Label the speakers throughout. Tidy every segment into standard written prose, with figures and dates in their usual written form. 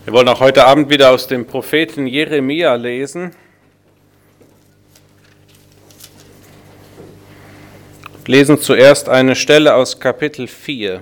Speaker 1: Wir wollen auch heute Abend wieder aus dem Propheten Jeremia lesen. Wir lesen zuerst eine Stelle aus Kapitel 4.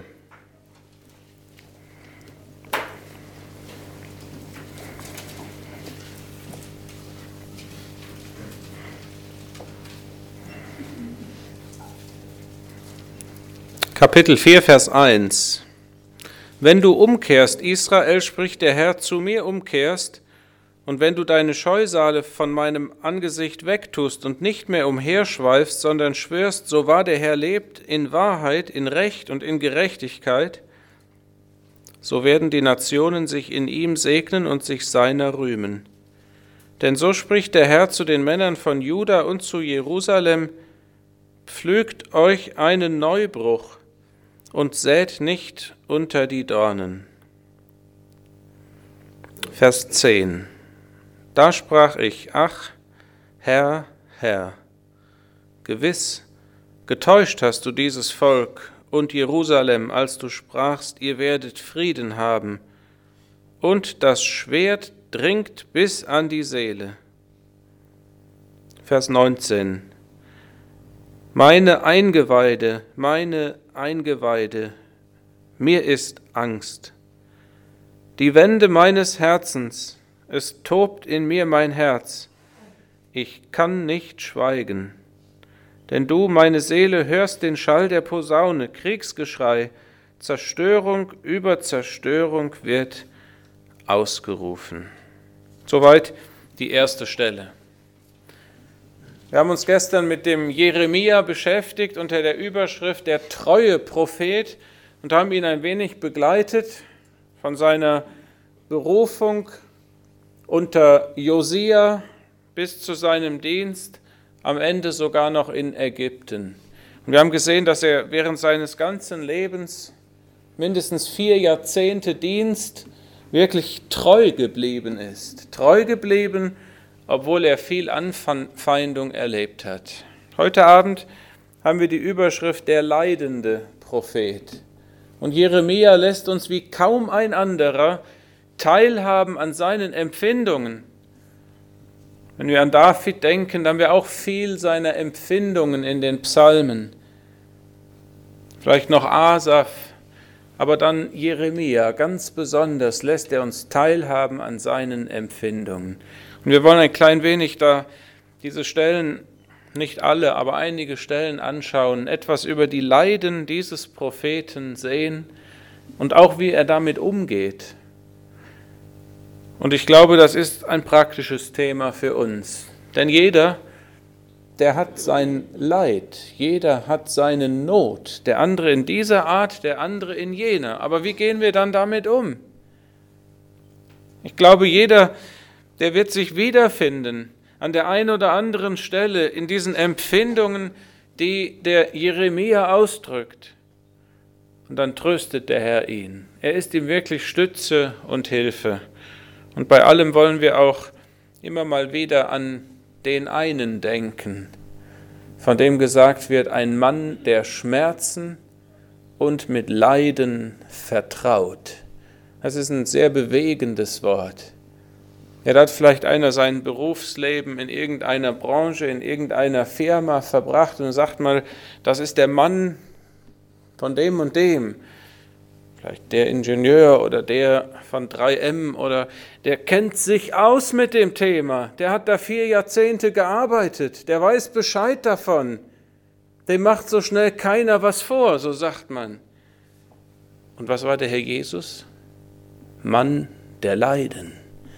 Speaker 1: Kapitel 4, Vers 1. Wenn du umkehrst, Israel, spricht der Herr, zu mir umkehrst, und wenn du deine Scheusale von meinem Angesicht wegtust und nicht mehr umherschweifst, sondern schwörst, so wahr der Herr lebt, in Wahrheit, in Recht und in Gerechtigkeit, so werden die Nationen sich in ihm segnen und sich seiner rühmen. Denn so spricht der Herr zu den Männern von Juda und zu Jerusalem: Pflügt euch einen Neubruch und sät nicht unter die Dornen. Vers 10. Da sprach ich: Ach, Herr, Herr, gewiss, getäuscht hast du dieses Volk und Jerusalem, als du sprachst, ihr werdet Frieden haben, und das Schwert dringt bis an die Seele. Vers 19. Meine Eingeweide, mir ist Angst. Die Wände meines Herzens, es tobt in mir mein Herz. Ich kann nicht schweigen. Denn du, meine Seele, hörst den Schall der Posaune, Kriegsgeschrei, Zerstörung über Zerstörung wird ausgerufen. Soweit die erste Stelle. Wir haben uns gestern mit dem Jeremia beschäftigt unter der Überschrift der treue Prophet und haben ihn ein wenig begleitet von seiner Berufung unter Josia bis zu seinem Dienst, am Ende sogar noch in Ägypten. Und wir haben gesehen, dass er während seines ganzen Lebens, mindestens 4 Jahrzehnte Dienst, wirklich treu geblieben ist. Treu geblieben, obwohl er viel Anfeindung erlebt hat. Heute Abend haben wir die Überschrift der leidende Prophet. Und Jeremia lässt uns wie kaum ein anderer teilhaben an seinen Empfindungen. Wenn wir an David denken, dann haben wir auch viel seiner Empfindungen in den Psalmen. Vielleicht noch Asaf, aber dann Jeremia, ganz besonders lässt er uns teilhaben an seinen Empfindungen. Und wir wollen ein klein wenig da diese Stellen, nicht alle, aber einige Stellen anschauen, etwas über die Leiden dieses Propheten sehen und auch wie er damit umgeht. Und ich glaube, das ist ein praktisches Thema für uns. Denn jeder, der hat sein Leid, jeder hat seine Not, der andere in dieser Art, der andere in jener. Aber wie gehen wir dann damit um? Ich glaube, jeder, der wird sich wiederfinden an der einen oder anderen Stelle in diesen Empfindungen, die der Jeremia ausdrückt. Und dann tröstet der Herr ihn. Er ist ihm wirklich Stütze und Hilfe. Und bei allem wollen wir auch immer mal wieder an den einen denken, von dem gesagt wird, ein Mann, der Schmerzen und mit Leiden vertraut. Das ist ein sehr bewegendes Wort. Ja, da hat vielleicht einer sein Berufsleben in irgendeiner Branche, in irgendeiner Firma verbracht und sagt mal, das ist der Mann von dem und dem. Vielleicht der Ingenieur oder der von 3M oder der kennt sich aus mit dem Thema. Der hat da 4 Jahrzehnte gearbeitet. Der weiß Bescheid davon. Dem macht so schnell keiner was vor, so sagt man. Und was war der Herr Jesus? Mann der Leiden.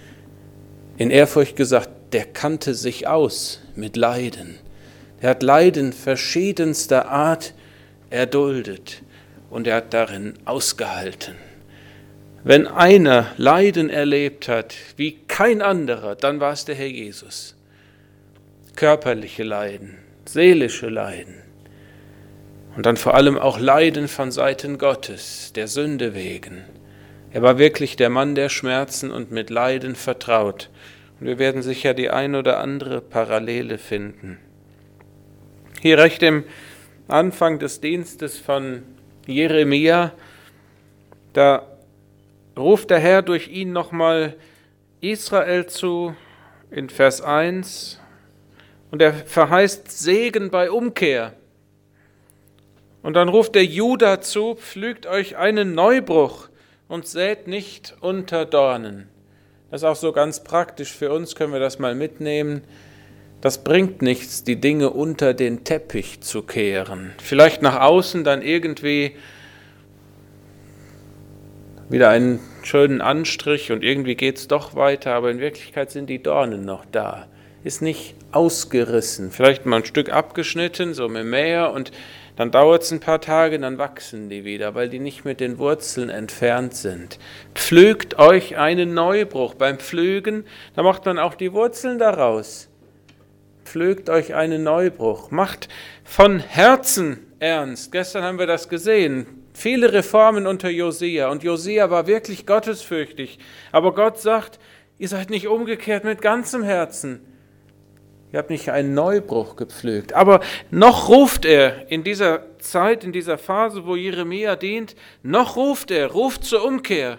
Speaker 1: In Ehrfurcht gesagt, der kannte sich aus mit Leiden. Er hat Leiden verschiedenster Art erduldet und er hat darin ausgehalten. Wenn einer Leiden erlebt hat wie kein anderer, dann war es der Herr Jesus. Körperliche Leiden, seelische Leiden und dann vor allem auch Leiden von Seiten Gottes, der Sünde wegen. Er war wirklich der Mann der Schmerzen und mit Leiden vertraut. Und wir werden sicher die ein oder andere Parallele finden. Hier recht im Anfang des Dienstes von Jeremia, da ruft der Herr durch ihn nochmal Israel zu in Vers 1 und er verheißt Segen bei Umkehr. Und dann ruft der Juda zu, pflügt euch einen Neubruch und sät nicht unter Dornen. Das ist auch so ganz praktisch für uns, können wir das mal mitnehmen. Das bringt nichts, die Dinge unter den Teppich zu kehren. Vielleicht nach außen dann irgendwie wieder einen schönen Anstrich und irgendwie geht es doch weiter, aber in Wirklichkeit sind die Dornen noch da. Ist nicht ausgerissen, vielleicht mal ein Stück abgeschnitten, so mit Mäher und dann dauert es ein paar Tage, dann wachsen die wieder, weil die nicht mit den Wurzeln entfernt sind. Pflügt euch einen Neubruch. Beim Pflügen, da macht man auch die Wurzeln daraus. Pflügt euch einen Neubruch. Macht von Herzen ernst. Gestern haben wir das gesehen. Viele Reformen unter Josia. Und Josia war wirklich gottesfürchtig. Aber Gott sagt, ihr seid nicht umgekehrt mit ganzem Herzen. Ihr habt nicht einen Neubruch gepflügt. Aber noch ruft er in dieser Zeit, in dieser Phase, wo Jeremia dient, noch ruft zur Umkehr.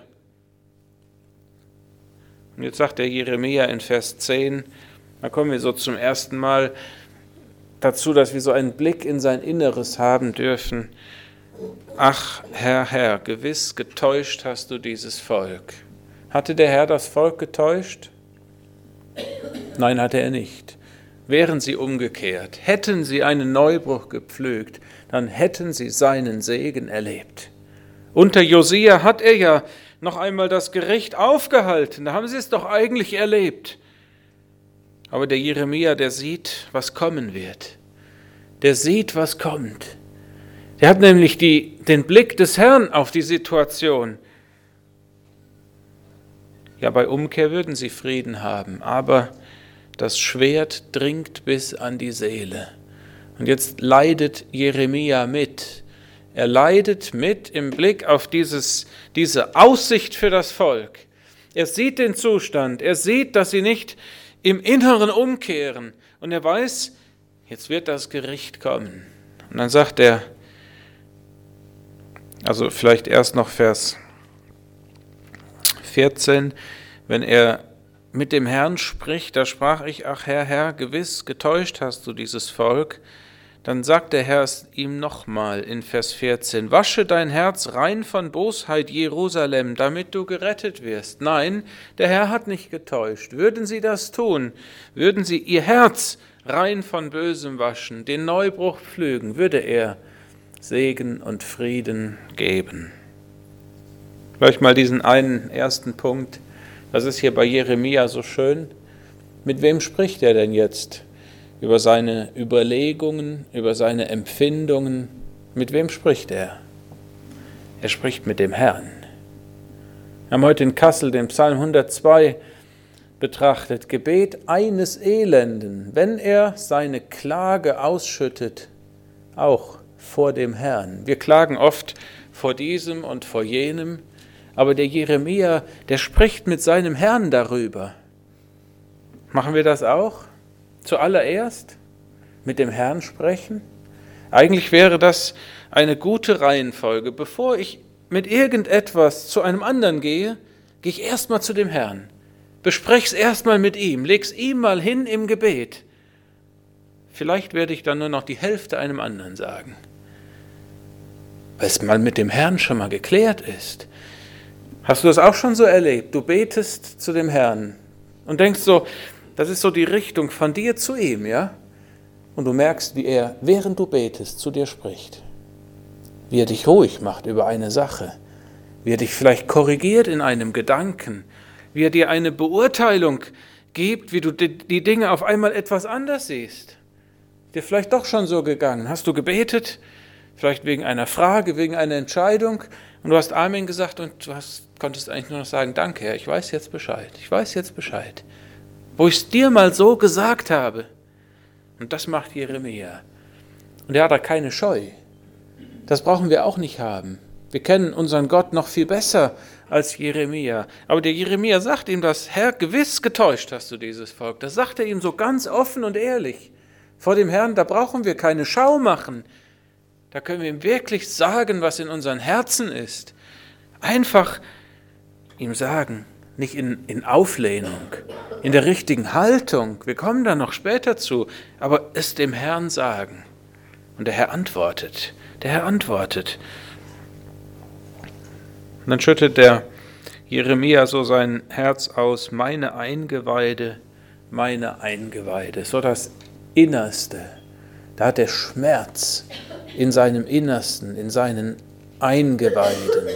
Speaker 1: Und jetzt sagt der Jeremia in Vers 10, da kommen wir so zum ersten Mal dazu, dass wir so einen Blick in sein Inneres haben dürfen. Ach, Herr, gewiss getäuscht hast du dieses Volk. Hatte der Herr das Volk getäuscht? Nein, hatte er nicht. Wären sie umgekehrt, hätten sie einen Neubruch gepflügt, dann hätten sie seinen Segen erlebt. Unter Josia hat er ja noch einmal das Gericht aufgehalten, da haben sie es doch eigentlich erlebt. Aber der Jeremia, der sieht, was kommen wird. Der sieht, was kommt. Der hat nämlich den Blick des Herrn auf die Situation. Ja, bei Umkehr würden sie Frieden haben, aber das Schwert dringt bis an die Seele. Und jetzt leidet Jeremia mit. Er leidet mit im Blick auf diese Aussicht für das Volk. Er sieht den Zustand. Er sieht, dass sie nicht im Inneren umkehren. Und er weiß, jetzt wird das Gericht kommen. Und dann sagt er, also vielleicht erst noch Vers 14, wenn er mit dem Herrn spricht, da sprach ich, ach Herr, gewiss getäuscht hast du dieses Volk. Dann sagt der Herr es ihm nochmal in Vers 14, wasche dein Herz rein von Bosheit, Jerusalem, damit du gerettet wirst. Nein, der Herr hat nicht getäuscht. Würden sie das tun, würden sie ihr Herz rein von Bösem waschen, den Neubruch pflügen, würde er Segen und Frieden geben. Vielleicht mal diesen einen ersten Punkt. Das ist hier bei Jeremia so schön. Mit wem spricht er denn jetzt? Über seine Überlegungen, über seine Empfindungen. Mit wem spricht er? Er spricht mit dem Herrn. Wir haben heute in Kassel den Psalm 102 betrachtet. Gebet eines Elenden, wenn er seine Klage ausschüttet, auch vor dem Herrn. Wir klagen oft vor diesem und vor jenem. Aber der Jeremia, der spricht mit seinem Herrn darüber. Machen wir das auch? Zuallererst mit dem Herrn sprechen? Eigentlich wäre das eine gute Reihenfolge. Bevor ich mit irgendetwas zu einem anderen gehe, gehe ich erstmal zu dem Herrn. Bespreche es erstmal mit ihm, leg's ihm mal hin im Gebet. Vielleicht werde ich dann nur noch die Hälfte einem anderen sagen. Weil es mal mit dem Herrn schon mal geklärt ist. Hast du das auch schon so erlebt? Du betest zu dem Herrn und denkst so, das ist so die Richtung von dir zu ihm, ja? Und du merkst, wie er, während du betest, zu dir spricht. Wie er dich ruhig macht über eine Sache. Wie er dich vielleicht korrigiert in einem Gedanken. Wie er dir eine Beurteilung gibt, wie du die Dinge auf einmal etwas anders siehst. Dir vielleicht doch schon so gegangen. Hast du gebetet? Vielleicht wegen einer Frage, wegen einer Entscheidung. Und du hast Amen gesagt und konntest eigentlich nur noch sagen, danke Herr, ich weiß jetzt Bescheid. Wo ich es dir mal so gesagt habe. Und das macht Jeremia. Und er hat da keine Scheu. Das brauchen wir auch nicht haben. Wir kennen unseren Gott noch viel besser als Jeremia. Aber der Jeremia sagt ihm das, Herr, gewiss getäuscht hast du dieses Volk. Das sagt er ihm so ganz offen und ehrlich. Vor dem Herrn, da brauchen wir keine Schau machen. Da können wir ihm wirklich sagen, was in unseren Herzen ist. Einfach ihm sagen, nicht in Auflehnung, in der richtigen Haltung, wir kommen da noch später zu, aber es dem Herrn sagen. Und der Herr antwortet. Und dann schüttet der Jeremia so sein Herz aus, meine Eingeweide, so das Innerste. Da hat er Schmerz in seinem Innersten, in seinen Eingeweiden.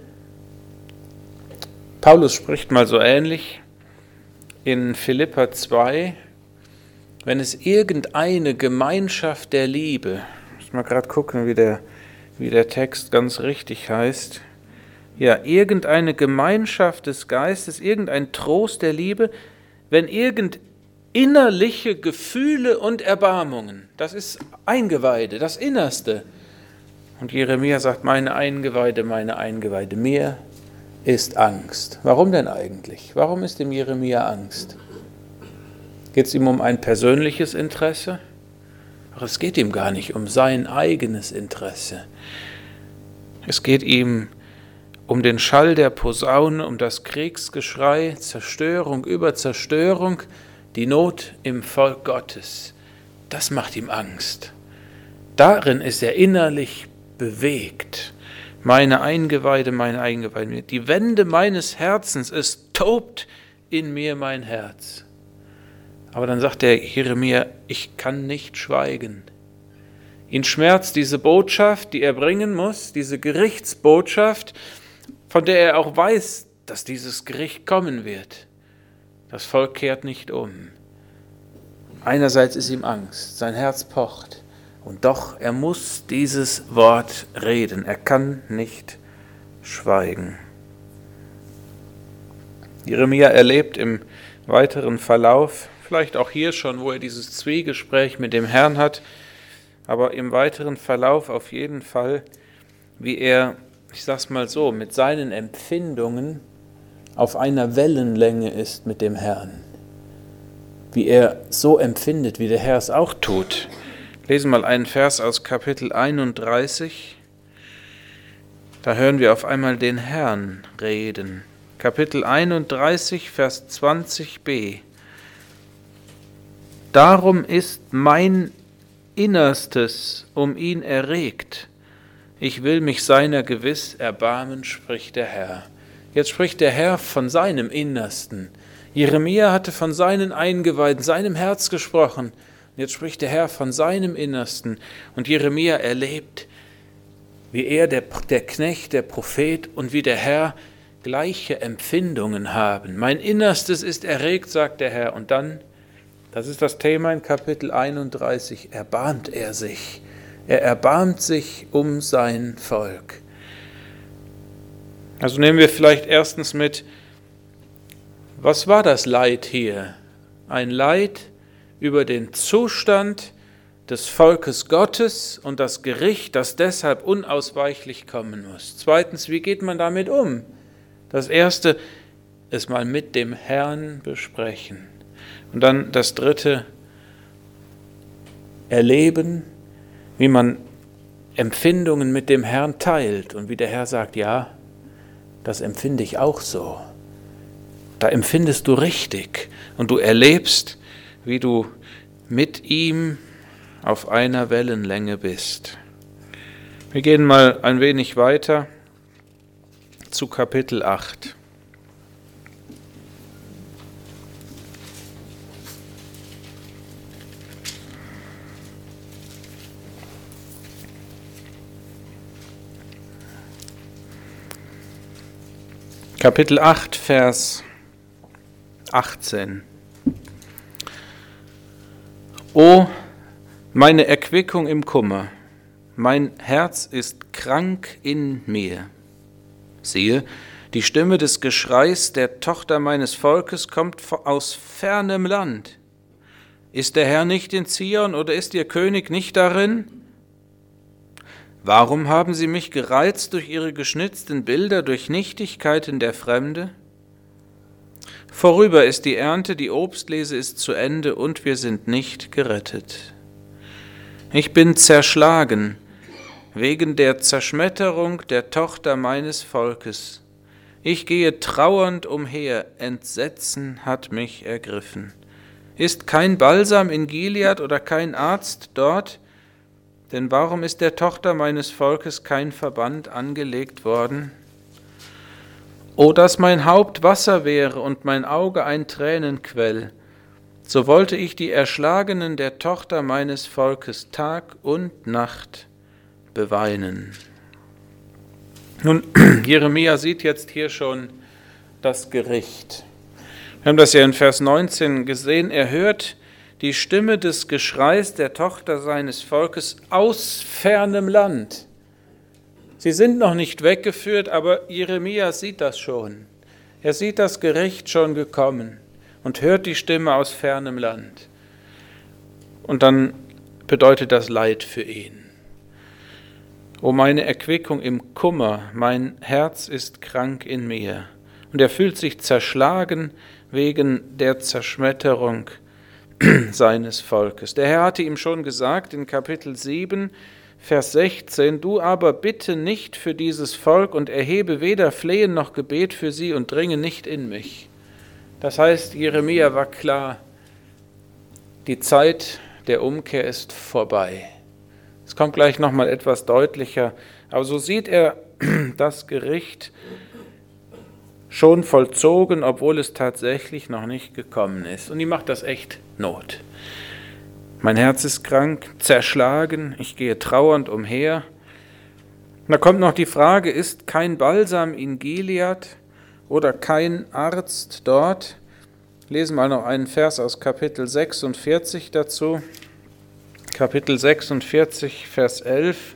Speaker 1: Paulus spricht mal so ähnlich in Philipper 2, wenn es irgendeine Gemeinschaft der Liebe, ich muss mal gerade gucken, wie der Text ganz richtig heißt, ja, irgendeine Gemeinschaft des Geistes, irgendein Trost der Liebe, wenn irgend innerliche Gefühle und Erbarmungen, das ist Eingeweide, das Innerste. Und Jeremia sagt, meine Eingeweide, mir ist Angst. Warum denn eigentlich? Warum ist dem Jeremia Angst? Geht es ihm um ein persönliches Interesse? Aber es geht ihm gar nicht um sein eigenes Interesse. Es geht ihm um den Schall der Posaune, um das Kriegsgeschrei, Zerstörung über Zerstörung, die Not im Volk Gottes. Das macht ihm Angst. Darin ist er innerlich bewegt. Meine Eingeweide, die Wände meines Herzens, es tobt in mir mein Herz. Aber dann sagt der Jeremia, ich kann nicht schweigen. Ihn schmerzt diese Botschaft, die er bringen muss, diese Gerichtsbotschaft, von der er auch weiß, dass dieses Gericht kommen wird. Das Volk kehrt nicht um. Einerseits ist ihm Angst, sein Herz pocht. Und doch, er muss dieses Wort reden. Er kann nicht schweigen. Jeremia erlebt im weiteren Verlauf, vielleicht auch hier schon, wo er dieses Zwiegespräch mit dem Herrn hat, aber im weiteren Verlauf auf jeden Fall, wie er, ich sag's mal so, mit seinen Empfindungen auf einer Wellenlänge ist mit dem Herrn. Wie er so empfindet, wie der Herr es auch tut. Lesen mal einen Vers aus Kapitel 31. Da hören wir auf einmal den Herrn reden. Kapitel 31, Vers 20b. Darum ist mein Innerstes um ihn erregt. Ich will mich seiner gewiss erbarmen, spricht der Herr. Jetzt spricht der Herr von seinem Innersten. Jeremia hatte von seinen Eingeweiden, seinem Herz gesprochen. Jetzt spricht der Herr von seinem Innersten. Und Jeremia erlebt, wie er, der Knecht, der Prophet und wie der Herr gleiche Empfindungen haben. Mein Innerstes ist erregt, sagt der Herr. Und dann, das ist das Thema in Kapitel 31, erbarmt er sich. Er erbarmt sich um sein Volk. Also nehmen wir vielleicht erstens mit, was war das Leid hier? Ein Leid über den Zustand des Volkes Gottes und das Gericht, das deshalb unausweichlich kommen muss. Zweitens, wie geht man damit um? Das Erste, es mal mit dem Herrn besprechen. Und dann das Dritte, erleben, wie man Empfindungen mit dem Herrn teilt und wie der Herr sagt, ja, das empfinde ich auch so. Da empfindest du richtig und du erlebst, wie du mit ihm auf einer Wellenlänge bist. Wir gehen mal ein wenig weiter zu Kapitel 8. Kapitel 8, Vers 18. O, meine Erquickung im Kummer, mein Herz ist krank in mir. Siehe, die Stimme des Geschreis der Tochter meines Volkes kommt aus fernem Land. Ist der Herr nicht in Zion oder ist ihr König nicht darin? Warum haben sie mich gereizt durch ihre geschnitzten Bilder, durch Nichtigkeiten der Fremde? Vorüber ist die Ernte, die Obstlese ist zu Ende und wir sind nicht gerettet. Ich bin zerschlagen wegen der Zerschmetterung der Tochter meines Volkes, Ich gehe trauernd umher, Entsetzen hat mich ergriffen. Ist kein Balsam in Gilead oder kein Arzt dort? Denn warum ist der Tochter meines Volkes kein Verband angelegt worden? O, dass mein Haupt Wasser wäre und mein Auge ein Tränenquell, so wollte ich die Erschlagenen der Tochter meines Volkes Tag und Nacht beweinen. Nun, Jeremia sieht jetzt hier schon das Gericht. Wir haben das ja in Vers 19 gesehen. Er hört die Stimme des Geschreis der Tochter seines Volkes aus fernem Land. Sie sind noch nicht weggeführt, aber Jeremia sieht das schon. Er sieht das Gericht schon gekommen und hört die Stimme aus fernem Land. Und dann bedeutet das Leid für ihn. O meine Erquickung im Kummer, mein Herz ist krank in mir. Und er fühlt sich zerschlagen wegen der Zerschmetterung seines Volkes. Der Herr hatte ihm schon gesagt in Kapitel 7, Vers 16, du aber bitte nicht für dieses Volk und erhebe weder Flehen noch Gebet für sie und dringe nicht in mich. Das heißt, Jeremia war klar, die Zeit der Umkehr ist vorbei. Es kommt gleich nochmal etwas deutlicher, aber so sieht er das Gericht schon vollzogen, obwohl es tatsächlich noch nicht gekommen ist. Und ihm macht das echt Not. Mein Herz ist krank, zerschlagen, ich gehe trauernd umher. Und da kommt noch die Frage, ist kein Balsam in Gilead oder kein Arzt dort? Lesen wir mal noch einen Vers aus Kapitel 46 dazu. Kapitel 46, Vers 11.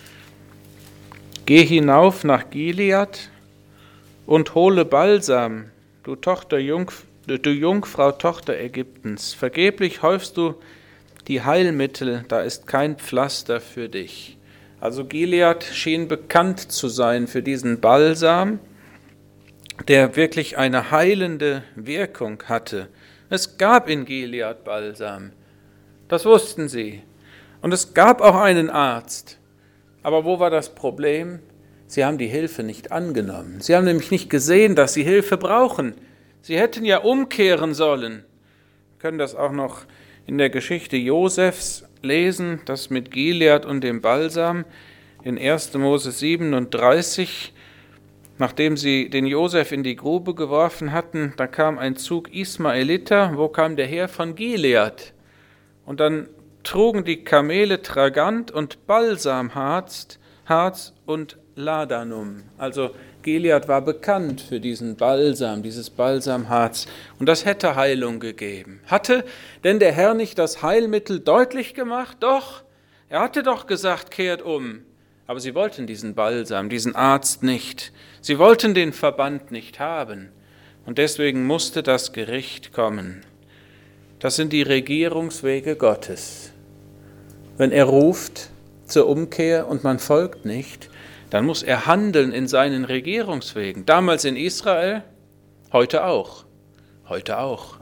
Speaker 1: Geh hinauf nach Gilead und hole Balsam, du Jungfrau, Tochter Ägyptens. Vergeblich häufst du die Heilmittel, da ist kein Pflaster für dich. Also Gilead schien bekannt zu sein für diesen Balsam, der wirklich eine heilende Wirkung hatte. Es gab in Gilead Balsam, das wussten sie. Und es gab auch einen Arzt. Aber wo war das Problem? Sie haben die Hilfe nicht angenommen. Sie haben nämlich nicht gesehen, dass sie Hilfe brauchen. Sie hätten ja umkehren sollen. Wir können das auch noch in der Geschichte Josefs lesen, das mit Gilead und dem Balsam in 1. Mose 37. Nachdem sie den Josef in die Grube geworfen hatten, da kam ein Zug Ismaeliter. Wo kam der her? Von Gilead. Und dann trugen die Kamele Tragant und Balsamharz und Ladanum. Also Gilead war bekannt für diesen Balsam, dieses Balsamharz. Und das hätte Heilung gegeben. Hatte denn der Herr nicht das Heilmittel deutlich gemacht? Doch, er hatte doch gesagt, kehrt um. Aber sie wollten diesen Balsam, diesen Arzt nicht. Sie wollten den Verband nicht haben. Und deswegen musste das Gericht kommen. Das sind die Regierungswege Gottes. Wenn er ruft zur Umkehr und man folgt nicht, dann muss er handeln in seinen Regierungswegen. Damals in Israel, heute auch. Heute auch.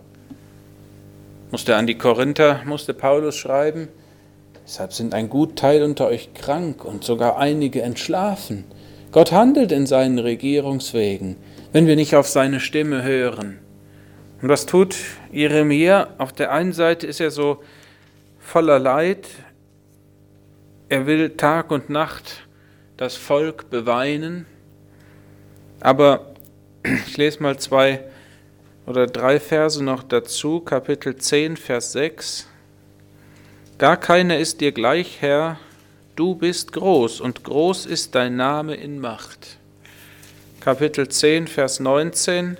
Speaker 1: Musste Paulus schreiben, deshalb sind ein Gutteil unter euch krank und sogar einige entschlafen. Gott handelt in seinen Regierungswegen, wenn wir nicht auf seine Stimme hören. Und was tut Jeremia? Auf der einen Seite ist er so voller Leid. Er will Tag und Nacht das Volk beweinen. Aber ich lese mal 2 oder 3 Verse noch dazu. Kapitel 10, Vers 6. Gar keiner ist dir gleich, Herr, du bist groß und groß ist dein Name in Macht. Kapitel 10, Vers 19.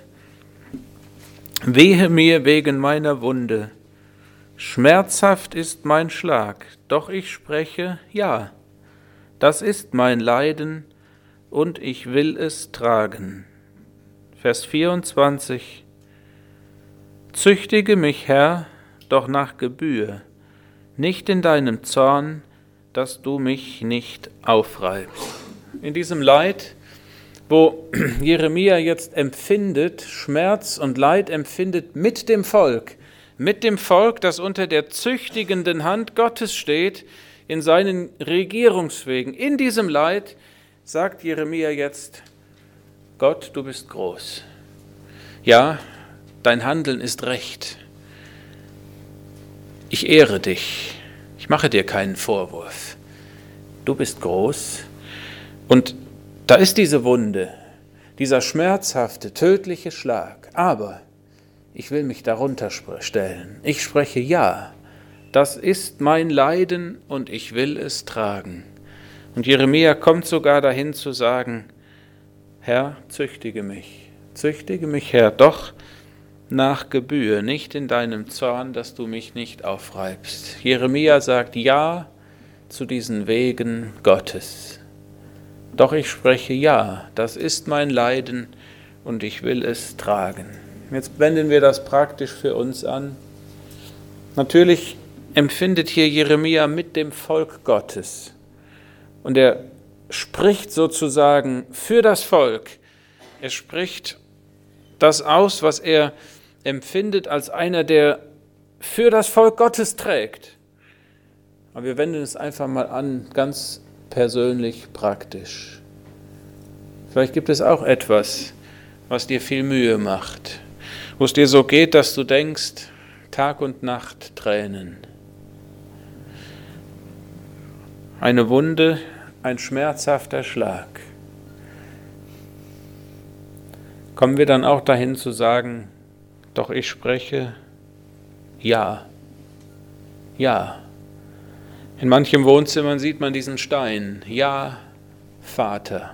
Speaker 1: Wehe mir wegen meiner Wunde. Schmerzhaft ist mein Schlag, doch ich spreche, ja, das ist mein Leiden und ich will es tragen. Vers 24. Züchtige mich, Herr, doch nach Gebühr, nicht in deinem Zorn, dass du mich nicht aufreibst. In diesem Leid, wo Jeremia jetzt empfindet, Schmerz und Leid empfindet mit dem Volk, das unter der züchtigenden Hand Gottes steht, in seinen Regierungswegen. In diesem Leid sagt Jeremia jetzt, Gott, du bist groß. Ja, dein Handeln ist recht. Ich ehre dich. Ich mache dir keinen Vorwurf. Du bist groß. Und da ist diese Wunde, dieser schmerzhafte, tödliche Schlag. Aber ich will mich darunter stellen. Ich spreche ja. Das ist mein Leiden und ich will es tragen. Und Jeremia kommt sogar dahin zu sagen, Herr, züchtige mich, Herr, doch nach Gebühr, nicht in deinem Zorn, dass du mich nicht aufreibst. Jeremia sagt ja zu diesen Wegen Gottes. Doch ich spreche ja, das ist mein Leiden und ich will es tragen. Jetzt wenden wir das praktisch für uns an. Natürlich empfindet hier Jeremia mit dem Volk Gottes. Und er spricht sozusagen für das Volk. Er spricht das aus, was er empfindet als einer, der für das Volk Gottes trägt. Aber wir wenden es einfach mal an, ganz persönlich, praktisch. Vielleicht gibt es auch etwas, was dir viel Mühe macht, wo es dir so geht, dass du denkst, Tag und Nacht Tränen. Eine Wunde, ein schmerzhafter Schlag. Kommen wir dann auch dahin zu sagen, doch ich spreche ja, ja. In manchem Wohnzimmer sieht man diesen Stein, ja, Vater.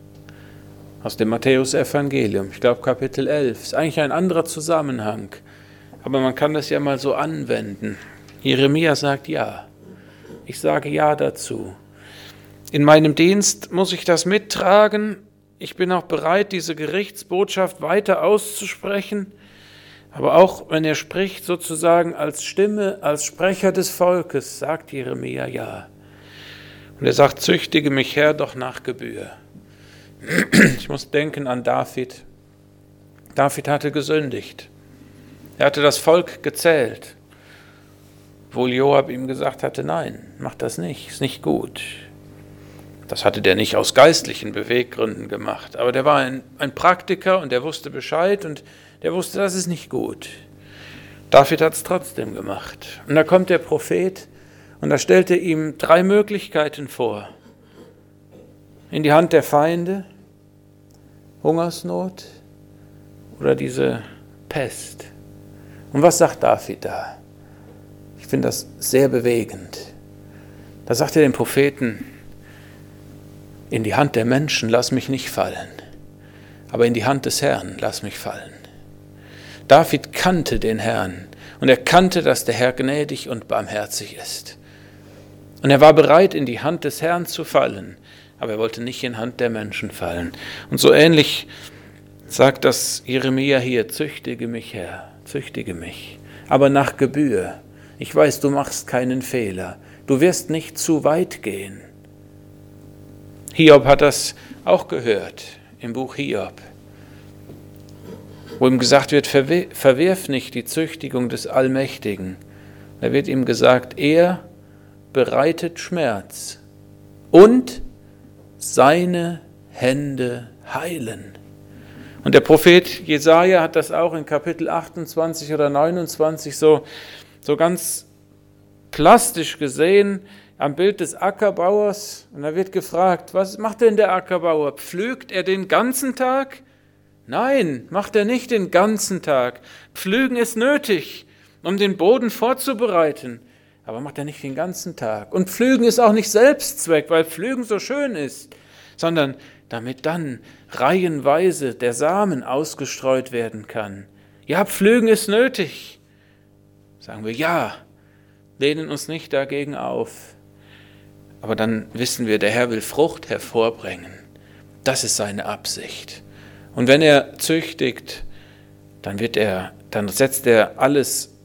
Speaker 1: Aus dem Matthäus-Evangelium, ich glaube Kapitel 11, ist eigentlich ein anderer Zusammenhang, aber man kann das ja mal so anwenden. Jeremia sagt ja. Ich sage ja dazu. In meinem Dienst muss ich das mittragen. Ich bin auch bereit, diese Gerichtsbotschaft weiter auszusprechen. Aber auch wenn er spricht, sozusagen als Stimme, als Sprecher des Volkes, sagt Jeremia ja. Und er sagt, züchtige mich, Herr, doch nach Gebühr. Ich muss denken an David. David hatte gesündigt. Er hatte das Volk gezählt. Obwohl Joab ihm gesagt hatte, nein, mach das nicht, ist nicht gut. Das hatte der nicht aus geistlichen Beweggründen gemacht, aber der war ein Praktiker und der wusste Bescheid und der wusste, das ist nicht gut. David hat es trotzdem gemacht. Und da kommt der Prophet und da stellt er ihm 3 Möglichkeiten vor. In die Hand der Feinde, Hungersnot oder diese Pest. Und was sagt David da? Ich finde das sehr bewegend. Da sagt er dem Propheten, in die Hand der Menschen lass mich nicht fallen, aber in die Hand des Herrn lass mich fallen. David kannte den Herrn und er kannte, dass der Herr gnädig und barmherzig ist. Und er war bereit, in die Hand des Herrn zu fallen, aber er wollte nicht in die Hand der Menschen fallen. Und so ähnlich sagt das Jeremia hier, züchtige mich, Herr, züchtige mich, aber nach Gebühr. Ich weiß, du machst keinen Fehler. Du wirst nicht zu weit gehen. Hiob hat das auch gehört im Buch Hiob, wo ihm gesagt wird, verwirf nicht die Züchtigung des Allmächtigen. Da wird ihm gesagt, er bereitet Schmerz und seine Hände heilen. Und der Prophet Jesaja hat das auch in Kapitel 28 oder 29 so ganz plastisch gesehen am Bild des Ackerbauers. Und da wird gefragt, was macht denn der Ackerbauer? Pflügt er den ganzen Tag? Nein, macht er nicht den ganzen Tag. Pflügen ist nötig, um den Boden vorzubereiten. Aber macht er nicht den ganzen Tag. Und Pflügen ist auch nicht Selbstzweck, weil Pflügen so schön ist, sondern damit dann reihenweise der Samen ausgestreut werden kann. Ja, Pflügen ist nötig. Sagen wir ja, lehnen uns nicht dagegen auf. Aber dann wissen wir, der Herr will Frucht hervorbringen. Das ist seine Absicht. Und wenn er züchtigt, dann setzt er alles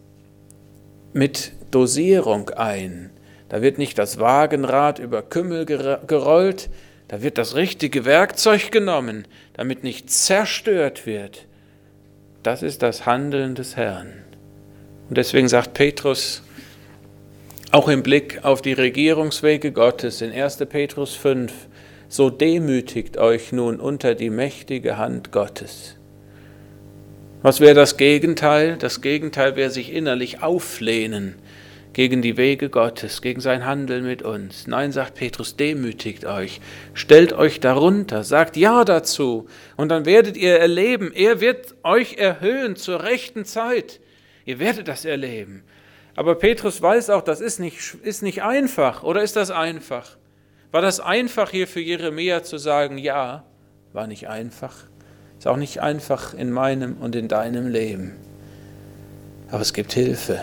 Speaker 1: mit Dosierung ein. Da wird nicht das Wagenrad über Kümmel gerollt, da wird das richtige Werkzeug genommen, damit nicht zerstört wird. Das ist das Handeln des Herrn. Und deswegen sagt Petrus, auch im Blick auf die Regierungswege Gottes in 1. Petrus 5, so demütigt euch nun unter die mächtige Hand Gottes. Was wäre das Gegenteil? Das Gegenteil wäre sich innerlich auflehnen gegen die Wege Gottes, gegen sein Handeln mit uns. Nein, sagt Petrus, demütigt euch, stellt euch darunter, sagt Ja dazu und dann werdet ihr erleben, er wird euch erhöhen zur rechten Zeit. Ihr werdet das erleben. Aber Petrus weiß auch, das ist nicht einfach. Oder ist das einfach? War das einfach hier für Jeremia zu sagen, ja, war nicht einfach. Ist auch nicht einfach in meinem und in deinem Leben. Aber es gibt Hilfe.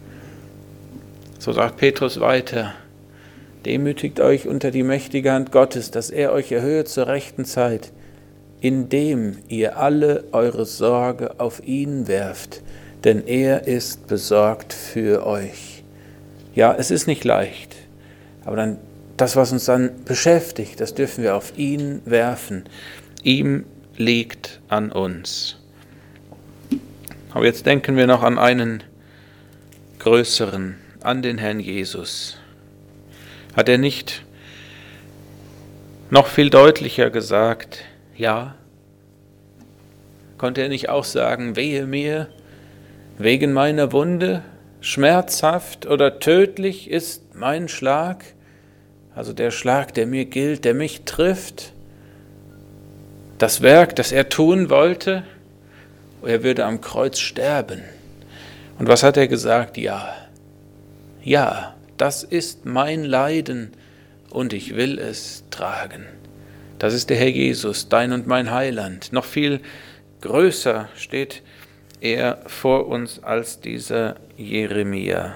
Speaker 1: So sagt Petrus weiter, demütigt euch unter die mächtige Hand Gottes, dass er euch erhöhe zur rechten Zeit, indem ihr alle eure Sorge auf ihn werft, denn er ist besorgt für euch. Ja, es ist nicht leicht, aber dann das, was uns dann beschäftigt, das dürfen wir auf ihn werfen. Ihm liegt an uns. Aber jetzt denken wir noch an einen größeren, an den Herrn Jesus. Hat er nicht noch viel deutlicher gesagt, ja? Konnte er nicht auch sagen, wehe mir, wegen meiner Wunde, schmerzhaft oder tödlich ist mein Schlag, also der Schlag, der mir gilt, der mich trifft, das Werk, das er tun wollte, er würde am Kreuz sterben. Und was hat er gesagt? Ja, ja, das ist mein Leiden und ich will es tragen. Das ist der Herr Jesus, dein und mein Heiland. Noch viel größer steht er vor uns als dieser Jeremia.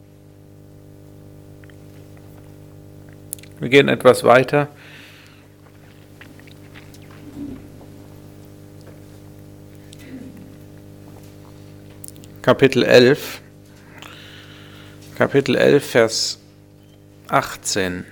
Speaker 1: Wir gehen etwas weiter. Kapitel 11, Vers 18.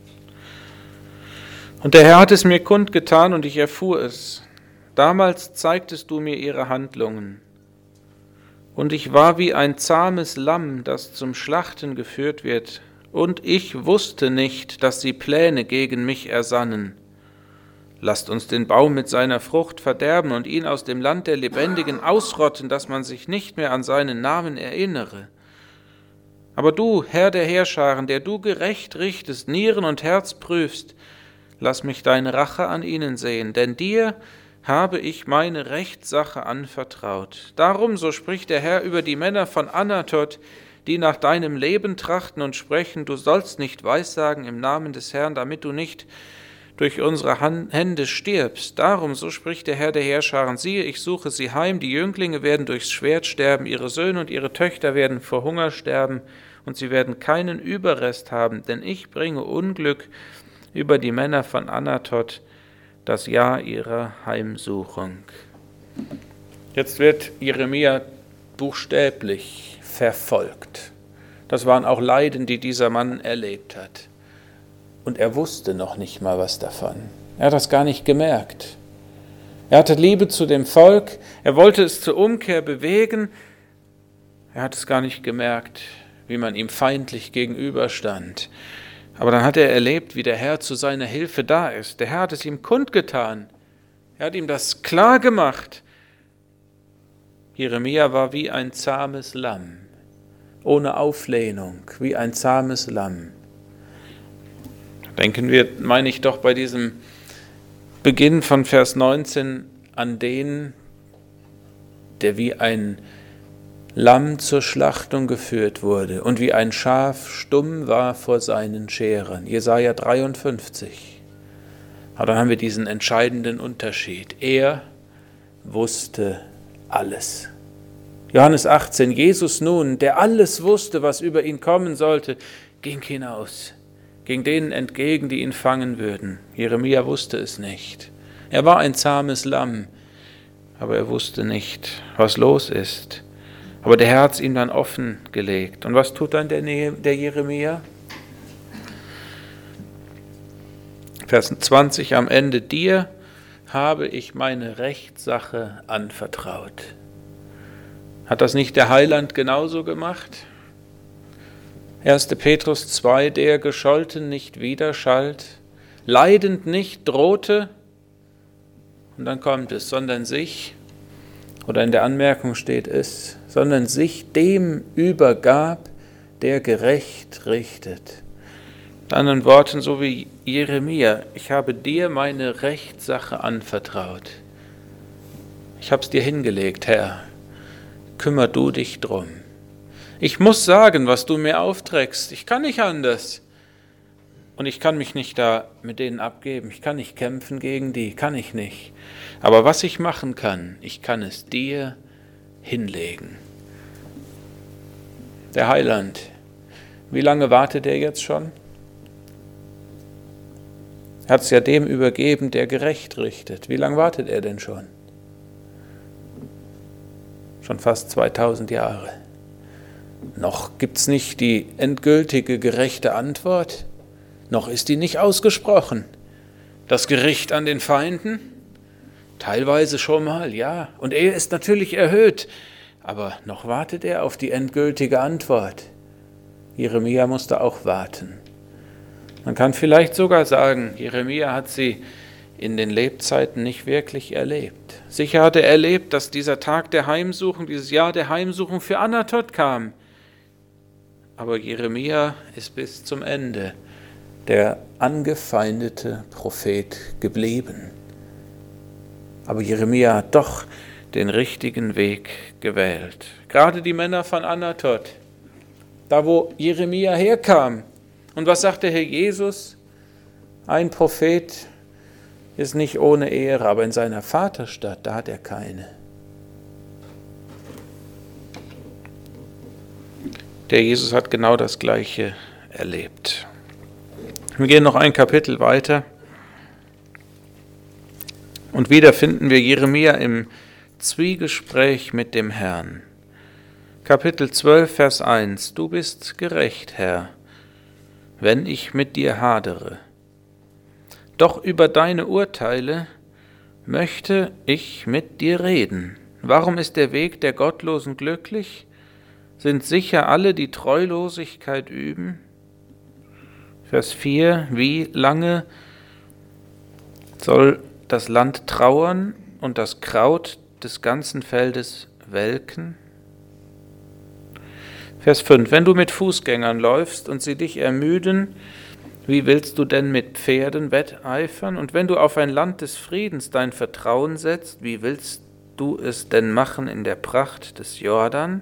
Speaker 1: Und der Herr hat es mir kundgetan und ich erfuhr es. Damals zeigtest du mir ihre Handlungen. Und ich war wie ein zahmes Lamm, das zum Schlachten geführt wird. Und ich wusste nicht, dass sie Pläne gegen mich ersannen. Lasst uns den Baum mit seiner Frucht verderben und ihn aus dem Land der Lebendigen ausrotten, dass man sich nicht mehr an seinen Namen erinnere. Aber du, Herr der Heerscharen, der du gerecht richtest, Nieren und Herz prüfst, lass mich deine Rache an ihnen sehen, denn dir habe ich meine Rechtssache anvertraut. Darum, so spricht der Herr über die Männer von Anatot, die nach deinem Leben trachten und sprechen, du sollst nicht weissagen im Namen des Herrn, damit du nicht durch unsere Hände stirbst. Darum, so spricht der Herr der Heerscharen, siehe, ich suche sie heim, die Jünglinge werden durchs Schwert sterben, ihre Söhne und ihre Töchter werden vor Hunger sterben, und sie werden keinen Überrest haben, denn ich bringe Unglück über die Männer von Anatot, das Jahr ihrer Heimsuchung. Jetzt wird Jeremia buchstäblich verfolgt. Das waren auch Leiden, die dieser Mann erlebt hat. Und er wusste noch nicht mal was davon. Er hat das gar nicht gemerkt. Er hatte Liebe zu dem Volk, er wollte es zur Umkehr bewegen. Er hat es gar nicht gemerkt, wie man ihm feindlich gegenüberstand. Aber dann hat er erlebt, wie der Herr zu seiner Hilfe da ist. Der Herr hat es ihm kundgetan. Er hat ihm das klar gemacht. Jeremia war wie ein zahmes Lamm, ohne Auflehnung, wie ein zahmes Lamm. Denken wir, meine ich doch bei diesem Beginn von Vers 19 an den, der wie ein Lamm zur Schlachtung geführt wurde und wie ein Schaf stumm war vor seinen Scheren. Jesaja 53. Aber dann haben wir diesen entscheidenden Unterschied. Er wusste alles. Johannes 18, Jesus nun, der alles wusste, was über ihn kommen sollte, ging hinaus, ging denen entgegen, die ihn fangen würden. Jeremia wusste es nicht. Er war ein zahmes Lamm, aber er wusste nicht, was los ist. Aber der Herr hat es ihm dann offengelegt. Und was tut dann der Jeremia? Vers 20 am Ende, dir habe ich meine Rechtssache anvertraut. Hat das nicht der Heiland genauso gemacht? 1. Petrus 2, der gescholten nicht widerschallt, leidend nicht drohte, und dann kommt es, sondern sich, oder in der Anmerkung steht es, sondern sich dem übergab, der gerecht richtet. Mit anderen Worten, so wie Jeremia, ich habe dir meine Rechtssache anvertraut. Ich habe es dir hingelegt, Herr, kümmer du dich drum. Ich muss sagen, was du mir aufträgst, ich kann nicht anders. Und ich kann mich nicht da mit denen abgeben, ich kann nicht kämpfen gegen die, kann ich nicht. Aber was ich machen kann, ich kann es dir hinlegen. Der Heiland, wie lange wartet er jetzt schon? Er hat es ja dem übergeben, der gerecht richtet. Wie lange wartet er denn schon? Schon fast 2000 Jahre. Noch gibt es nicht die endgültige gerechte Antwort. Noch ist die nicht ausgesprochen. Das Gericht an den Feinden? Teilweise schon mal, ja. Und er ist natürlich erhöht. Aber noch wartet er auf die endgültige Antwort. Jeremia musste auch warten. Man kann vielleicht sogar sagen, Jeremia hat sie in den Lebzeiten nicht wirklich erlebt. Sicher hat er erlebt, dass dieser Tag der Heimsuchung, dieses Jahr der Heimsuchung für Anatot kam. Aber Jeremia ist bis zum Ende der angefeindete Prophet geblieben. Aber Jeremia hat doch den richtigen Weg gewählt. Gerade die Männer von Anatot, da wo Jeremia herkam. Und was sagt der Herr Jesus? Ein Prophet ist nicht ohne Ehre, aber in seiner Vaterstadt, da hat er keine. Der Jesus hat genau das Gleiche erlebt. Wir gehen noch ein Kapitel weiter. Und wieder finden wir Jeremia im Zwiegespräch mit dem Herrn. Kapitel 12, Vers 1. Du bist gerecht, Herr, wenn ich mit dir hadere. Doch über deine Urteile möchte ich mit dir reden. Warum ist der Weg der Gottlosen glücklich? Sind sicher alle, die Treulosigkeit üben? Vers 4. Wie lange soll das Land trauern und das Kraut des ganzen Feldes welken? Vers 5. Wenn du mit Fußgängern läufst und sie dich ermüden, wie willst du denn mit Pferden wetteifern? Und wenn du auf ein Land des Friedens dein Vertrauen setzt, wie willst du es denn machen in der Pracht des Jordan?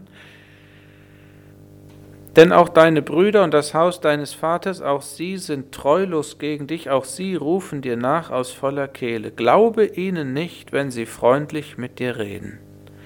Speaker 1: Denn auch deine Brüder und das Haus deines Vaters, auch sie sind treulos gegen dich, auch sie rufen dir nach aus voller Kehle. Glaube ihnen nicht, wenn sie freundlich mit dir reden.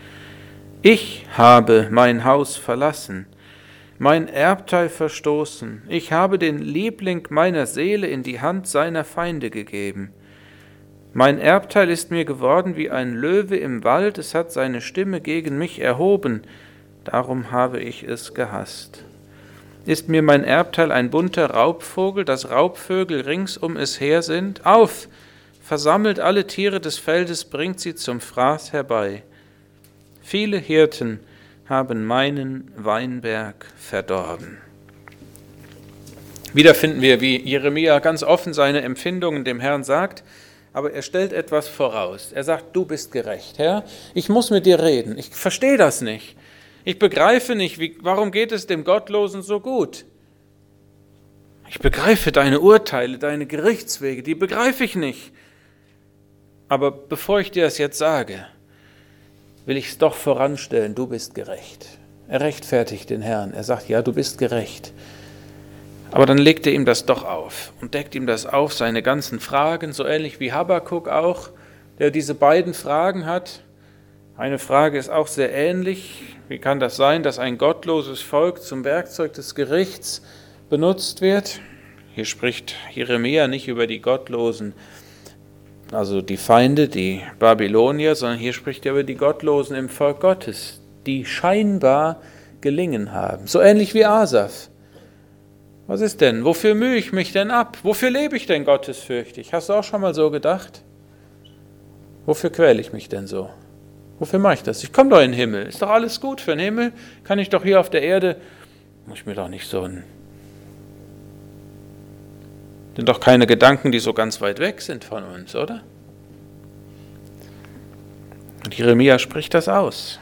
Speaker 1: Ich habe mein Haus verlassen, mein Erbteil verstoßen. Ich habe den Liebling meiner Seele in die Hand seiner Feinde gegeben. Mein Erbteil ist mir geworden wie ein Löwe im Wald, es hat seine Stimme gegen mich erhoben, darum habe ich es gehasst. Ist mir mein Erbteil ein bunter Raubvogel, dass Raubvögel rings um es her sind? Auf, versammelt alle Tiere des Feldes, bringt sie zum Fraß herbei. Viele Hirten haben meinen Weinberg verdorben. Wieder finden wir, wie Jeremia ganz offen seine Empfindungen dem Herrn sagt, aber er stellt etwas voraus. Er sagt, du bist gerecht, Herr, ich muss mit dir reden, ich verstehe das nicht. Ich begreife nicht, warum geht es dem Gottlosen so gut? Ich begreife deine Urteile, deine Gerichtswege, die begreife ich nicht. Aber bevor ich dir das jetzt sage, will ich es doch voranstellen, du bist gerecht. Er rechtfertigt den Herrn, er sagt, ja, du bist gerecht. Aber dann legt er ihm das doch auf und deckt ihm das auf, seine ganzen Fragen, so ähnlich wie Habakuk auch, der diese beiden Fragen hat. Eine Frage ist auch sehr ähnlich. Wie kann das sein, dass ein gottloses Volk zum Werkzeug des Gerichts benutzt wird? Hier spricht Jeremia nicht über die Gottlosen, also die Feinde, die Babylonier, sondern hier spricht er über die Gottlosen im Volk Gottes, die scheinbar gelingen haben. So ähnlich wie Asaf. Was ist denn? Wofür mühe ich mich denn ab? Wofür lebe ich denn gottesfürchtig? Hast du auch schon mal so gedacht? Wofür quäle ich mich denn so? Wofür mache ich das? Ich komme doch in den Himmel. Ist doch alles gut für den Himmel. Kann ich doch hier auf der Erde, muss ich mir doch nicht so Sind doch keine Gedanken, die so ganz weit weg sind von uns, oder? Und Jeremia spricht das aus.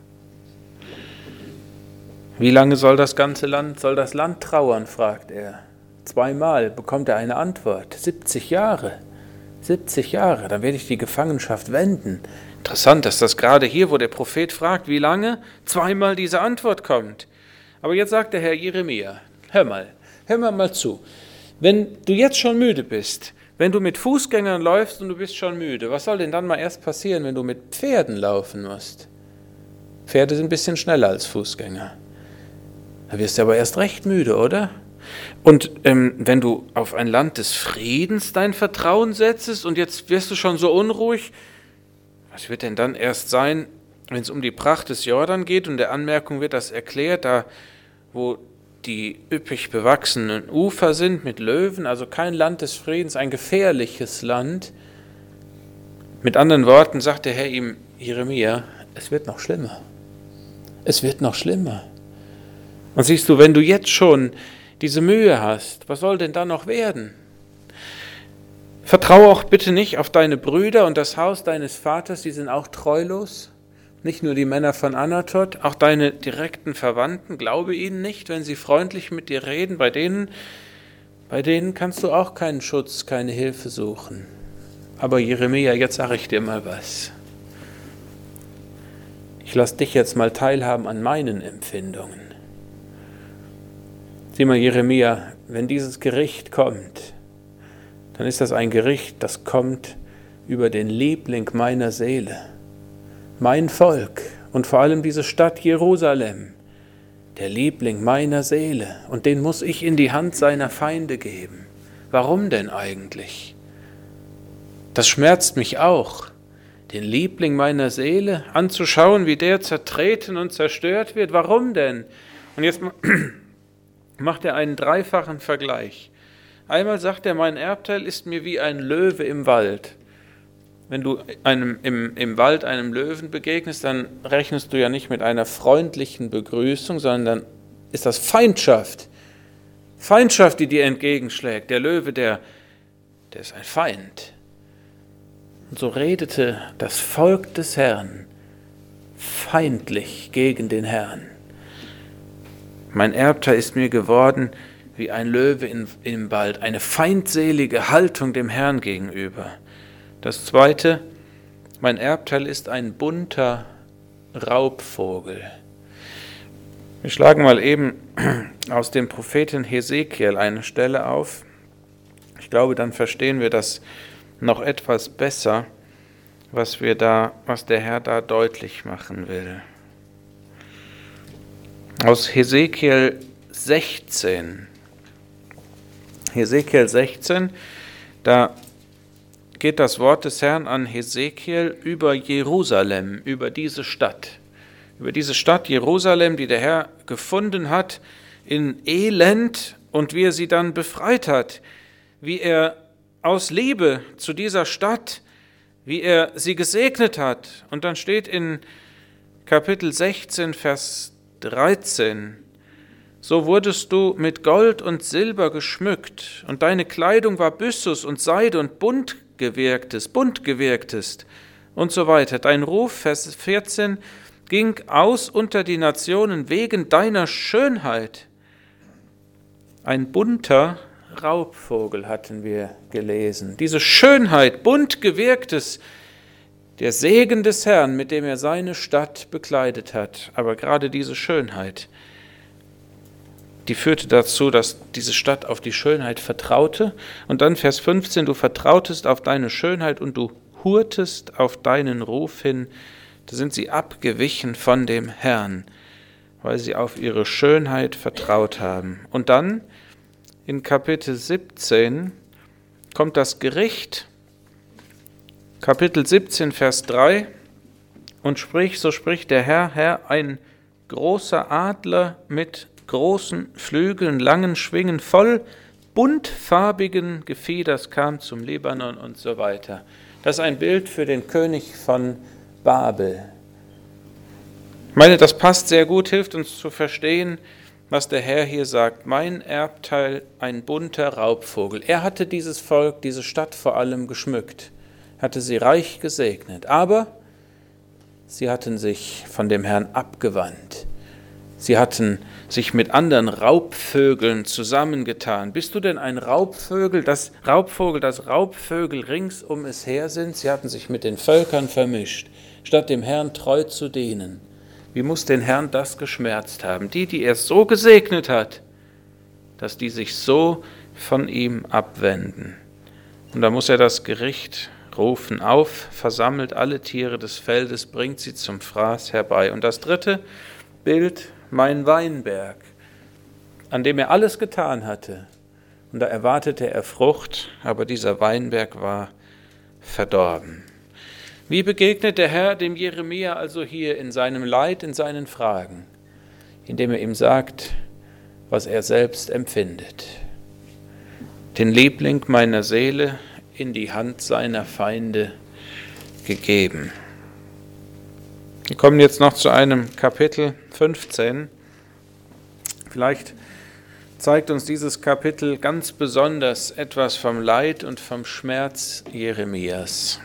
Speaker 1: Wie lange soll das Land trauern, fragt er. 2-mal bekommt er eine Antwort. 70 Jahre. 70 Jahre, dann werde ich die Gefangenschaft wenden. Interessant, dass das gerade hier, wo der Prophet fragt, wie lange, 2-mal diese Antwort kommt. Aber jetzt sagt der Herr Jeremia, hör mal zu. Wenn du jetzt schon müde bist, wenn du mit Fußgängern läufst und du bist schon müde, was soll denn dann mal erst passieren, wenn du mit Pferden laufen musst? Pferde sind ein bisschen schneller als Fußgänger. Da wirst du aber erst recht müde, oder? Und wenn du auf ein Land des Friedens dein Vertrauen setzest und jetzt wirst du schon so unruhig, was wird denn dann erst sein, wenn es um die Pracht des Jordan geht? Und der Anmerkung wird das erklärt, da wo die üppig bewachsenen Ufer sind mit Löwen, also kein Land des Friedens, ein gefährliches Land. Mit anderen Worten sagt der Herr ihm, Jeremia, es wird noch schlimmer. Es wird noch schlimmer. Und siehst du, wenn du jetzt schon diese Mühe hast, was soll denn da noch werden? Vertraue auch bitte nicht auf deine Brüder und das Haus deines Vaters, die sind auch treulos. Nicht nur die Männer von Anatot, auch deine direkten Verwandten, glaube ihnen nicht, wenn sie freundlich mit dir reden. Bei denen kannst du auch keinen Schutz, keine Hilfe suchen. Aber Jeremia, jetzt sage ich dir mal was. Ich lasse dich jetzt mal teilhaben an meinen Empfindungen. Sieh mal, Jeremia, wenn dieses Gericht kommt, dann ist das ein Gericht, das kommt über den Liebling meiner Seele. Mein Volk und vor allem diese Stadt Jerusalem, der Liebling meiner Seele, und den muss ich in die Hand seiner Feinde geben. Warum denn eigentlich? Das schmerzt mich auch, den Liebling meiner Seele anzuschauen, wie der zertreten und zerstört wird. Warum denn? Und jetzt macht er einen dreifachen Vergleich. Einmal sagt er, mein Erbteil ist mir wie ein Löwe im Wald. Wenn du im Wald einem Löwen begegnest, dann rechnest du ja nicht mit einer freundlichen Begrüßung, sondern dann ist das Feindschaft. Feindschaft, die dir entgegenschlägt. Der Löwe, der ist ein Feind. Und so redete das Volk des Herrn feindlich gegen den Herrn. Mein Erbteil ist mir geworden wie ein Löwe im Wald, eine feindselige Haltung dem Herrn gegenüber. Das Zweite, mein Erbteil ist ein bunter Raubvogel. Wir schlagen mal eben aus dem Propheten Hesekiel eine Stelle auf. Ich glaube, dann verstehen wir das noch etwas besser, was der Herr da deutlich machen will. Aus Hesekiel 16. Hesekiel 16, da geht das Wort des Herrn an Hesekiel über Jerusalem, über diese Stadt Jerusalem, die der Herr gefunden hat in Elend und wie er sie dann befreit hat, wie er aus Liebe zu dieser Stadt, wie er sie gesegnet hat. Und dann steht in Kapitel 16, Vers 13, so wurdest du mit Gold und Silber geschmückt, und deine Kleidung war Byssus und Seide und bunt gewirktes und so weiter. Dein Ruf, Vers 14, ging aus unter die Nationen wegen deiner Schönheit. Ein bunter Raubvogel hatten wir gelesen. Diese Schönheit, bunt gewirktes, der Segen des Herrn, mit dem er seine Stadt bekleidet hat. Aber gerade diese Schönheit, die führte dazu, dass diese Stadt auf die Schönheit vertraute. Und dann Vers 15, du vertrautest auf deine Schönheit und du hurtest auf deinen Ruf hin. Da sind sie abgewichen von dem Herrn, weil sie auf ihre Schönheit vertraut haben. Und dann in Kapitel 17 kommt das Gericht, Kapitel 17, Vers 3, und so spricht der Herr, ein großer Adler mit großen Flügeln, langen Schwingen, voll buntfarbigen Gefieders kam zum Libanon und so weiter. Das ist ein Bild für den König von Babel. Ich meine, das passt sehr gut, hilft uns zu verstehen, was der Herr hier sagt. Mein Erbteil, ein bunter Raubvogel. Er hatte dieses Volk, diese Stadt vor allem geschmückt, hatte sie reich gesegnet, aber sie hatten sich von dem Herrn abgewandt. Sie hatten sich mit anderen Raubvögeln zusammengetan. Bist du denn ein Raubvogel, das Raubvögel rings um es her sind? Sie hatten sich mit den Völkern vermischt, statt dem Herrn treu zu dienen. Wie muss den Herrn das geschmerzt haben? Die er so gesegnet hat, dass die sich so von ihm abwenden. Und da muss er das Gericht rufen: auf, versammelt alle Tiere des Feldes, bringt sie zum Fraß herbei. Und das dritte Bild: mein Weinberg, an dem er alles getan hatte. Und da erwartete er Frucht, aber dieser Weinberg war verdorben. Wie begegnet der Herr dem Jeremia also hier in seinem Leid, in seinen Fragen? Indem er ihm sagt, was er selbst empfindet. Den Liebling meiner Seele in die Hand seiner Feinde gegeben. Wir kommen jetzt noch zu einem Kapitel 15. Vielleicht zeigt uns dieses Kapitel ganz besonders etwas vom Leid und vom Schmerz Jeremias.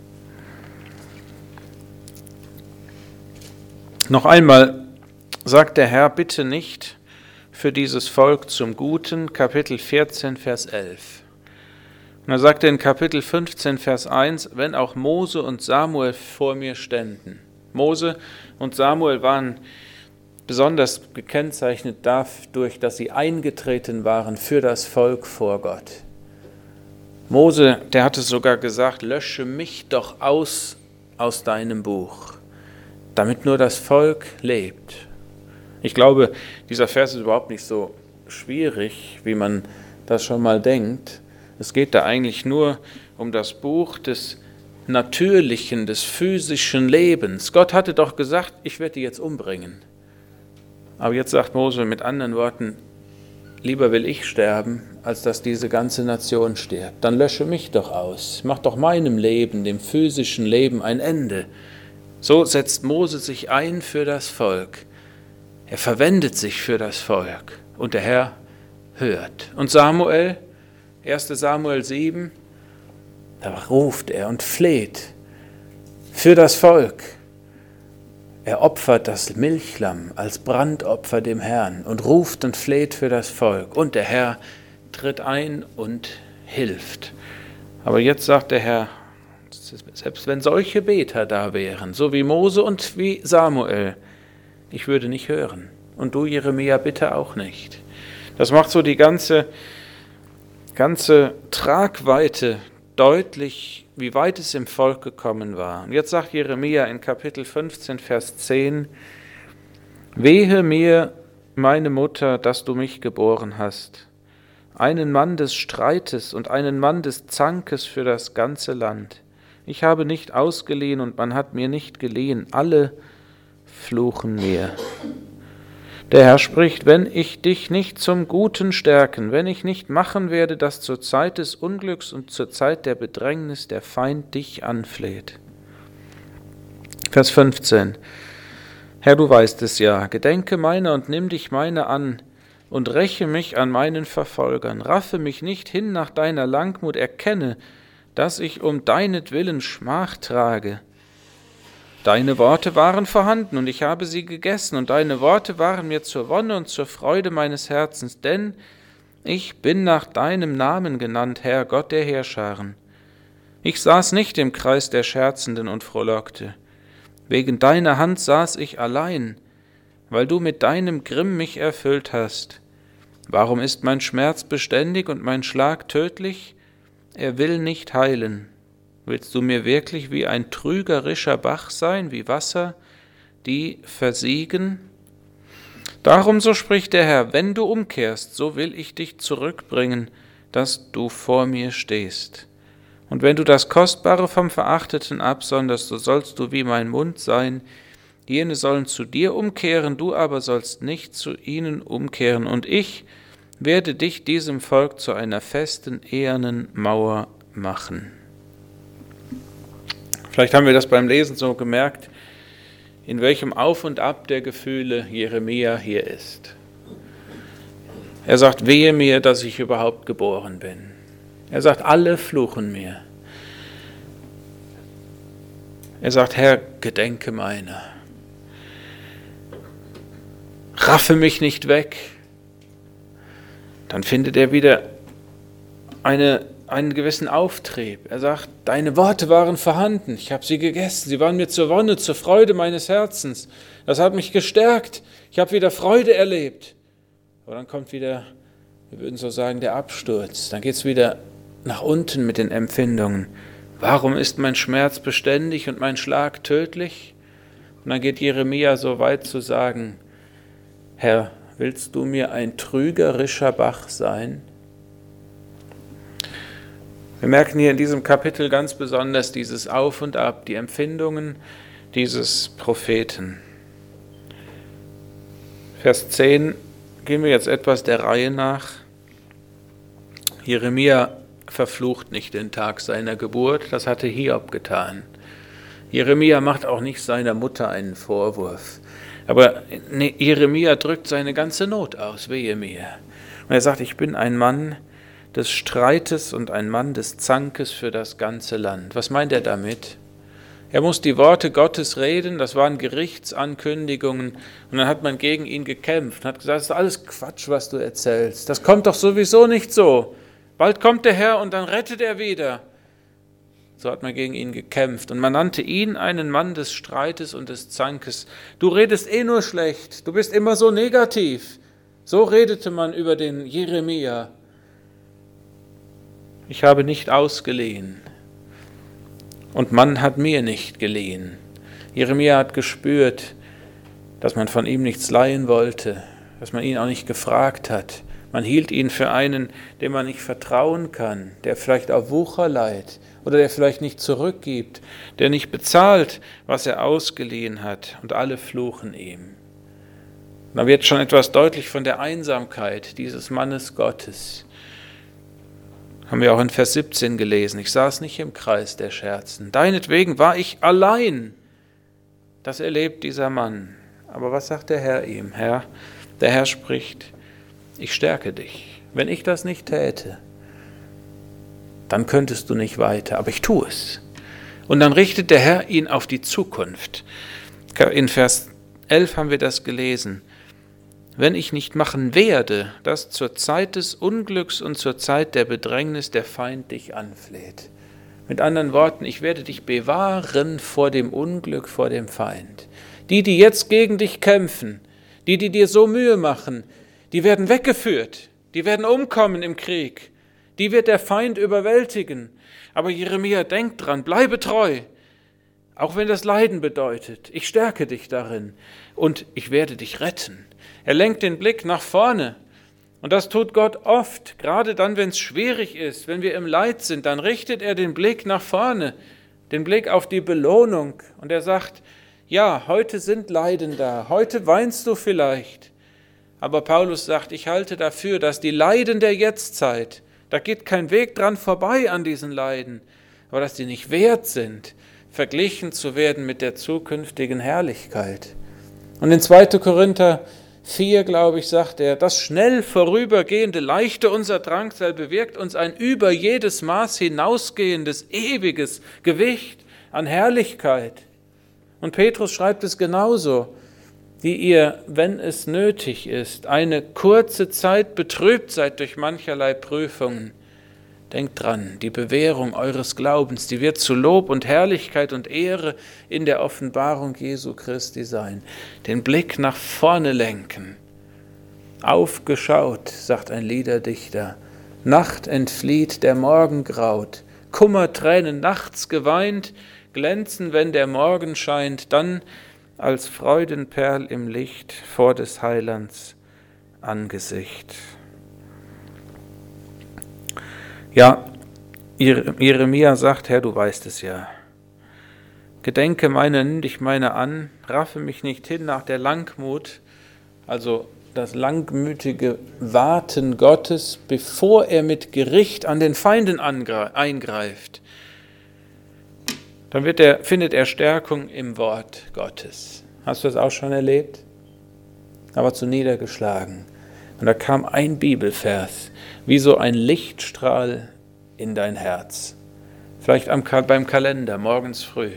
Speaker 1: Noch einmal sagt der Herr: bitte nicht für dieses Volk zum Guten, Kapitel 14, Vers 11. Und er sagt in Kapitel 15, Vers 1, wenn auch Mose und Samuel vor mir ständen. Mose und Samuel waren besonders gekennzeichnet dadurch, dass sie eingetreten waren für das Volk vor Gott. Mose, der hatte sogar gesagt, lösche mich doch aus deinem Buch, damit nur das Volk lebt. Ich glaube, dieser Vers ist überhaupt nicht so schwierig, wie man das schon mal denkt. Es geht da eigentlich nur um das Buch des Natürlichen, des physischen Lebens. Gott hatte doch gesagt, ich werde die jetzt umbringen. Aber jetzt sagt Mose mit anderen Worten, lieber will ich sterben, als dass diese ganze Nation stirbt. Dann lösche mich doch aus. Mach doch meinem Leben, dem physischen Leben, ein Ende. So setzt Mose sich ein für das Volk. Er verwendet sich für das Volk. Und der Herr hört. Und Samuel, 1. Samuel 7, da ruft er und fleht für das Volk. Er opfert das Milchlamm als Brandopfer dem Herrn und ruft und fleht für das Volk. Und der Herr tritt ein und hilft. Aber jetzt sagt der Herr, selbst wenn solche Beter da wären, so wie Mose und wie Samuel, ich würde nicht hören. Und du, Jeremia, bitte auch nicht. Das macht so die ganze Tragweite deutlich, wie weit es im Volk gekommen war. Und jetzt sagt Jeremia in Kapitel 15, Vers 10, wehe mir, meine Mutter, dass du mich geboren hast, einen Mann des Streites und einen Mann des Zankes für das ganze Land. Ich habe nicht ausgeliehen und man hat mir nicht geliehen, alle fluchen mir. Der Herr spricht, wenn ich dich nicht zum Guten stärken, wenn ich nicht machen werde, dass zur Zeit des Unglücks und zur Zeit der Bedrängnis der Feind dich anfleht. Vers 15. Herr, du weißt es ja, gedenke meiner und nimm dich meiner an und räche mich an meinen Verfolgern. Raffe mich nicht hin nach deiner Langmut, erkenne, dass ich um deinetwillen Schmach trage. Deine Worte waren vorhanden und ich habe sie gegessen und deine Worte waren mir zur Wonne und zur Freude meines Herzens, denn ich bin nach deinem Namen genannt, Herr, Gott der Heerscharen. Ich saß nicht im Kreis der Scherzenden und frohlockte. Wegen deiner Hand saß ich allein, weil du mit deinem Grimm mich erfüllt hast. Warum ist mein Schmerz beständig und mein Schlag tödlich? Er will nicht heilen. Willst du mir wirklich wie ein trügerischer Bach sein, wie Wasser, die versiegen? Darum, so spricht der Herr, wenn du umkehrst, so will ich dich zurückbringen, dass du vor mir stehst. Und wenn du das Kostbare vom Verachteten absonderst, so sollst du wie mein Mund sein. Jene sollen zu dir umkehren, du aber sollst nicht zu ihnen umkehren. Und ich werde dich diesem Volk zu einer festen, ehernen Mauer machen. Vielleicht haben wir das beim Lesen so gemerkt, in welchem Auf und Ab der Gefühle Jeremia hier ist. Er sagt, wehe mir, dass ich überhaupt geboren bin. Er sagt, alle fluchen mir. Er sagt, Herr, gedenke meiner. Raffe mich nicht weg. Dann findet er wieder einen gewissen Auftrieb. Er sagt, deine Worte waren vorhanden, ich habe sie gegessen, sie waren mir zur Wonne, zur Freude meines Herzens. Das hat mich gestärkt, ich habe wieder Freude erlebt. Aber dann kommt wieder, wir würden so sagen, der Absturz. Dann geht es wieder nach unten mit den Empfindungen. Warum ist mein Schmerz beständig und mein Schlag tödlich? Und dann geht Jeremia so weit zu sagen, Herr, willst du mir ein trügerischer Bach sein? Wir merken hier in diesem Kapitel ganz besonders dieses Auf und Ab, die Empfindungen dieses Propheten. Vers 10 gehen wir jetzt etwas der Reihe nach. Jeremia verflucht nicht den Tag seiner Geburt, das hatte Hiob getan. Jeremia macht auch nicht seiner Mutter einen Vorwurf. Aber Jeremia drückt seine ganze Not aus, wehe mir. Und er sagt, ich bin ein Mann des Streites und ein Mann des Zankes für das ganze Land. Was meint er damit? Er muss die Worte Gottes reden, das waren Gerichtsankündigungen und dann hat man gegen ihn gekämpft und hat gesagt, das ist alles Quatsch, was du erzählst. Das kommt doch sowieso nicht so. Bald kommt der Herr und dann rettet er wieder. So hat man gegen ihn gekämpft und man nannte ihn einen Mann des Streites und des Zankes. Du redest nur schlecht, du bist immer so negativ. So redete man über den Jeremia. Ich habe nicht ausgeliehen und man hat mir nicht geliehen. Jeremia hat gespürt, dass man von ihm nichts leihen wollte, dass man ihn auch nicht gefragt hat. Man hielt ihn für einen, dem man nicht vertrauen kann, der vielleicht auf Wucher leiht oder der vielleicht nicht zurückgibt, der nicht bezahlt, was er ausgeliehen hat, und alle fluchen ihm. Da wird schon etwas deutlich von der Einsamkeit dieses Mannes Gottes. Haben wir auch in Vers 17 gelesen. Ich saß nicht im Kreis der Scherzen. Deinetwegen war ich allein. Das erlebt dieser Mann. Aber was sagt der Herr ihm? Der Herr spricht, ich stärke dich. Wenn ich das nicht täte, dann könntest du nicht weiter. Aber ich tue es. Und dann richtet der Herr ihn auf die Zukunft. In Vers 11 haben wir das gelesen. Wenn ich nicht machen werde, dass zur Zeit des Unglücks und zur Zeit der Bedrängnis der Feind dich anfleht. Mit anderen Worten, ich werde dich bewahren vor dem Unglück, vor dem Feind. Die jetzt gegen dich kämpfen, die dir so Mühe machen, die werden weggeführt, die werden umkommen im Krieg. Die wird der Feind überwältigen. Aber Jeremia, denk dran, bleibe treu. Auch wenn das Leiden bedeutet, ich stärke dich darin und ich werde dich retten. Er lenkt den Blick nach vorne und das tut Gott oft, gerade dann, wenn es schwierig ist, wenn wir im Leid sind, dann richtet er den Blick nach vorne, den Blick auf die Belohnung und er sagt, ja, heute sind Leiden da, heute weinst du vielleicht, aber Paulus sagt, ich halte dafür, dass die Leiden der Jetztzeit, da geht kein Weg dran vorbei an diesen Leiden, aber dass die nicht wert sind, verglichen zu werden mit der zukünftigen Herrlichkeit. Und in 2. Korinther 4, glaube ich, sagt er, das schnell vorübergehende Leichte unser Drangsal bewirkt uns ein über jedes Maß hinausgehendes, ewiges Gewicht an Herrlichkeit. Und Petrus schreibt es genauso, die ihr, wenn es nötig ist, eine kurze Zeit betrübt seid durch mancherlei Prüfungen. Denkt dran, die Bewährung eures Glaubens, die wird zu Lob und Herrlichkeit und Ehre in der Offenbarung Jesu Christi sein. Den Blick nach vorne lenken. Aufgeschaut, sagt ein Liederdichter, Nacht entflieht, der Morgen graut, Kummer, Tränen nachts geweint, glänzen, wenn der Morgen scheint, dann als Freudenperl im Licht vor des Heilands Angesicht. Ja, Jeremia sagt, Herr, du weißt es ja. Gedenke meiner, nimm dich meiner an, raffe mich nicht hin nach der Langmut, also das langmütige Warten Gottes, bevor er mit Gericht an den Feinden eingreift. Dann findet er Stärkung im Wort Gottes. Hast du das auch schon erlebt? Aber zu niedergeschlagen. Und da kam ein Bibelvers, wie so ein Lichtstrahl in dein Herz. Vielleicht beim Kalender, morgens früh.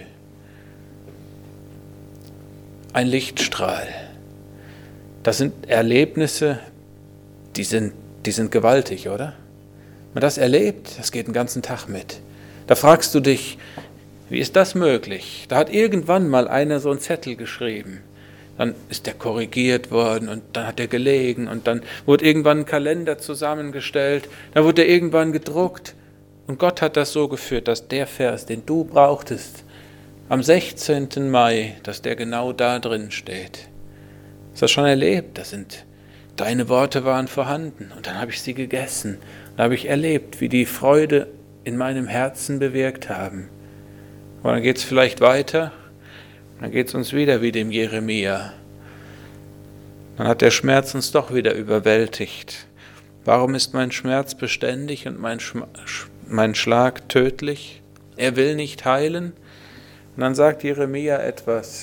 Speaker 1: Ein Lichtstrahl. Das sind Erlebnisse, die sind gewaltig, oder? Wenn man das erlebt, das geht den ganzen Tag mit. Da fragst du dich, wie ist das möglich? Da hat irgendwann mal einer so einen Zettel geschrieben. Dann ist der korrigiert worden und dann hat er gelegen und dann wurde irgendwann ein Kalender zusammengestellt, dann wurde er irgendwann gedruckt. Und Gott hat das so geführt, dass der Vers, den du brauchtest, am 16. Mai, dass der genau da drin steht. Hast du das schon erlebt? Deine Worte waren vorhanden und dann habe ich sie gegessen. Da habe ich erlebt, wie die Freude in meinem Herzen bewirkt haben. Aber dann geht es vielleicht weiter, dann geht es uns wieder wie dem Jeremia. Dann hat der Schmerz uns doch wieder überwältigt. Warum ist mein Schmerz beständig und mein Schlag tödlich? Er will nicht heilen. Und dann sagt Jeremia etwas.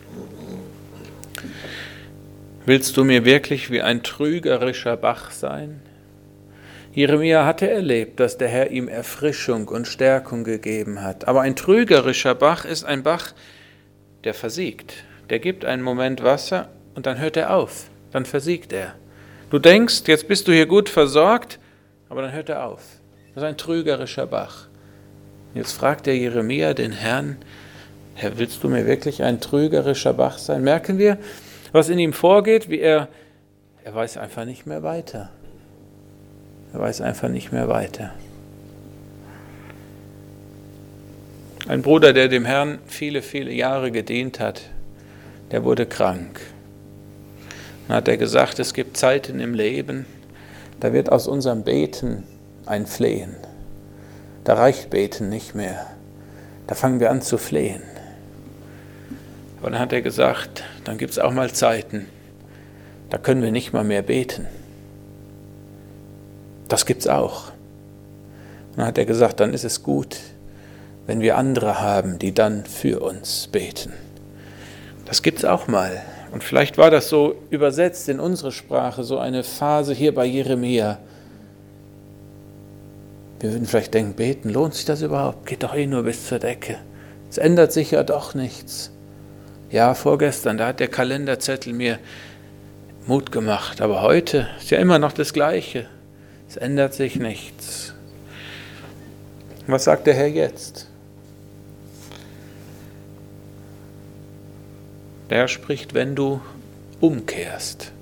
Speaker 1: Willst du mir wirklich wie ein trügerischer Bach sein? Jeremia hatte erlebt, dass der Herr ihm Erfrischung und Stärkung gegeben hat. Aber ein trügerischer Bach ist ein Bach, der versiegt. Der gibt einen Moment Wasser und dann hört er auf. Dann versiegt er. Du denkst, jetzt bist du hier gut versorgt, aber dann hört er auf. Das ist ein trügerischer Bach. Jetzt fragt der Jeremia den Herrn, Herr, willst du mir wirklich ein trügerischer Bach sein? Merken wir, was in ihm vorgeht, wie er weiß einfach nicht mehr weiter. Er weiß einfach nicht mehr weiter. Ein Bruder, der dem Herrn viele, viele Jahre gedient hat, der wurde krank. Dann hat er gesagt, es gibt Zeiten im Leben, da wird aus unserem Beten ein Flehen. Da reicht Beten nicht mehr. Da fangen wir an zu flehen. Aber dann hat er gesagt, dann gibt es auch mal Zeiten, da können wir nicht mal mehr beten. Das gibt's auch. Und dann hat er gesagt, dann ist es gut, wenn wir andere haben, die dann für uns beten. Das gibt's auch mal. Und vielleicht war das so übersetzt in unsere Sprache, so eine Phase hier bei Jeremia. Wir würden vielleicht denken, beten, lohnt sich das überhaupt? Geht doch nur bis zur Decke. Es ändert sich ja doch nichts. Ja, vorgestern, da hat der Kalenderzettel mir Mut gemacht. Aber heute ist ja immer noch das Gleiche. Es ändert sich nichts. Was sagt der Herr jetzt? Der Herr spricht, wenn du umkehrst.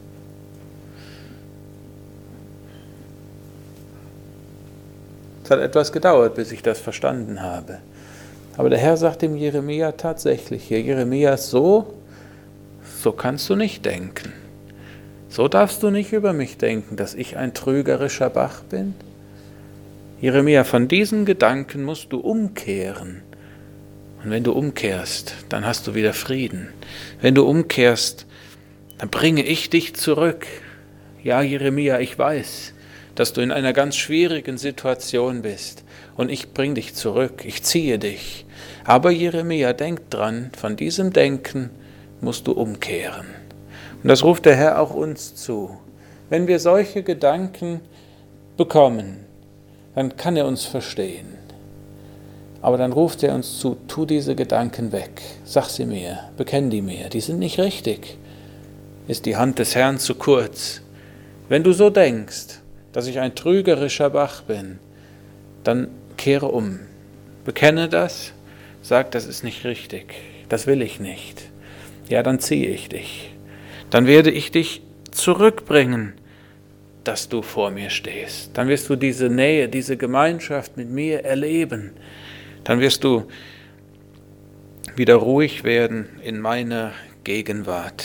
Speaker 1: Es hat etwas gedauert, bis ich das verstanden habe. Aber der Herr sagt dem Jeremia tatsächlich hier, Jeremia, so kannst du nicht denken. So darfst du nicht über mich denken, dass ich ein trügerischer Bach bin. Jeremia, von diesen Gedanken musst du umkehren. Und wenn du umkehrst, dann hast du wieder Frieden. Wenn du umkehrst, dann bringe ich dich zurück. Ja, Jeremia, ich weiß, dass du in einer ganz schwierigen Situation bist. Und ich bringe dich zurück, ich ziehe dich. Aber Jeremia, denk dran, von diesem Denken musst du umkehren. Und das ruft der Herr auch uns zu. Wenn wir solche Gedanken bekommen, dann kann er uns verstehen. Aber dann ruft er uns zu, tu diese Gedanken weg, sag sie mir, bekenn die mir, die sind nicht richtig. Ist die Hand des Herrn zu kurz? Wenn du so denkst, dass ich ein trügerischer Bach bin, dann kehre um. Bekenne das, sag, das ist nicht richtig, das will ich nicht. Ja, dann ziehe ich dich. Dann werde ich dich zurückbringen, dass du vor mir stehst. Dann wirst du diese Nähe, diese Gemeinschaft mit mir erleben. Dann wirst du wieder ruhig werden in meiner Gegenwart.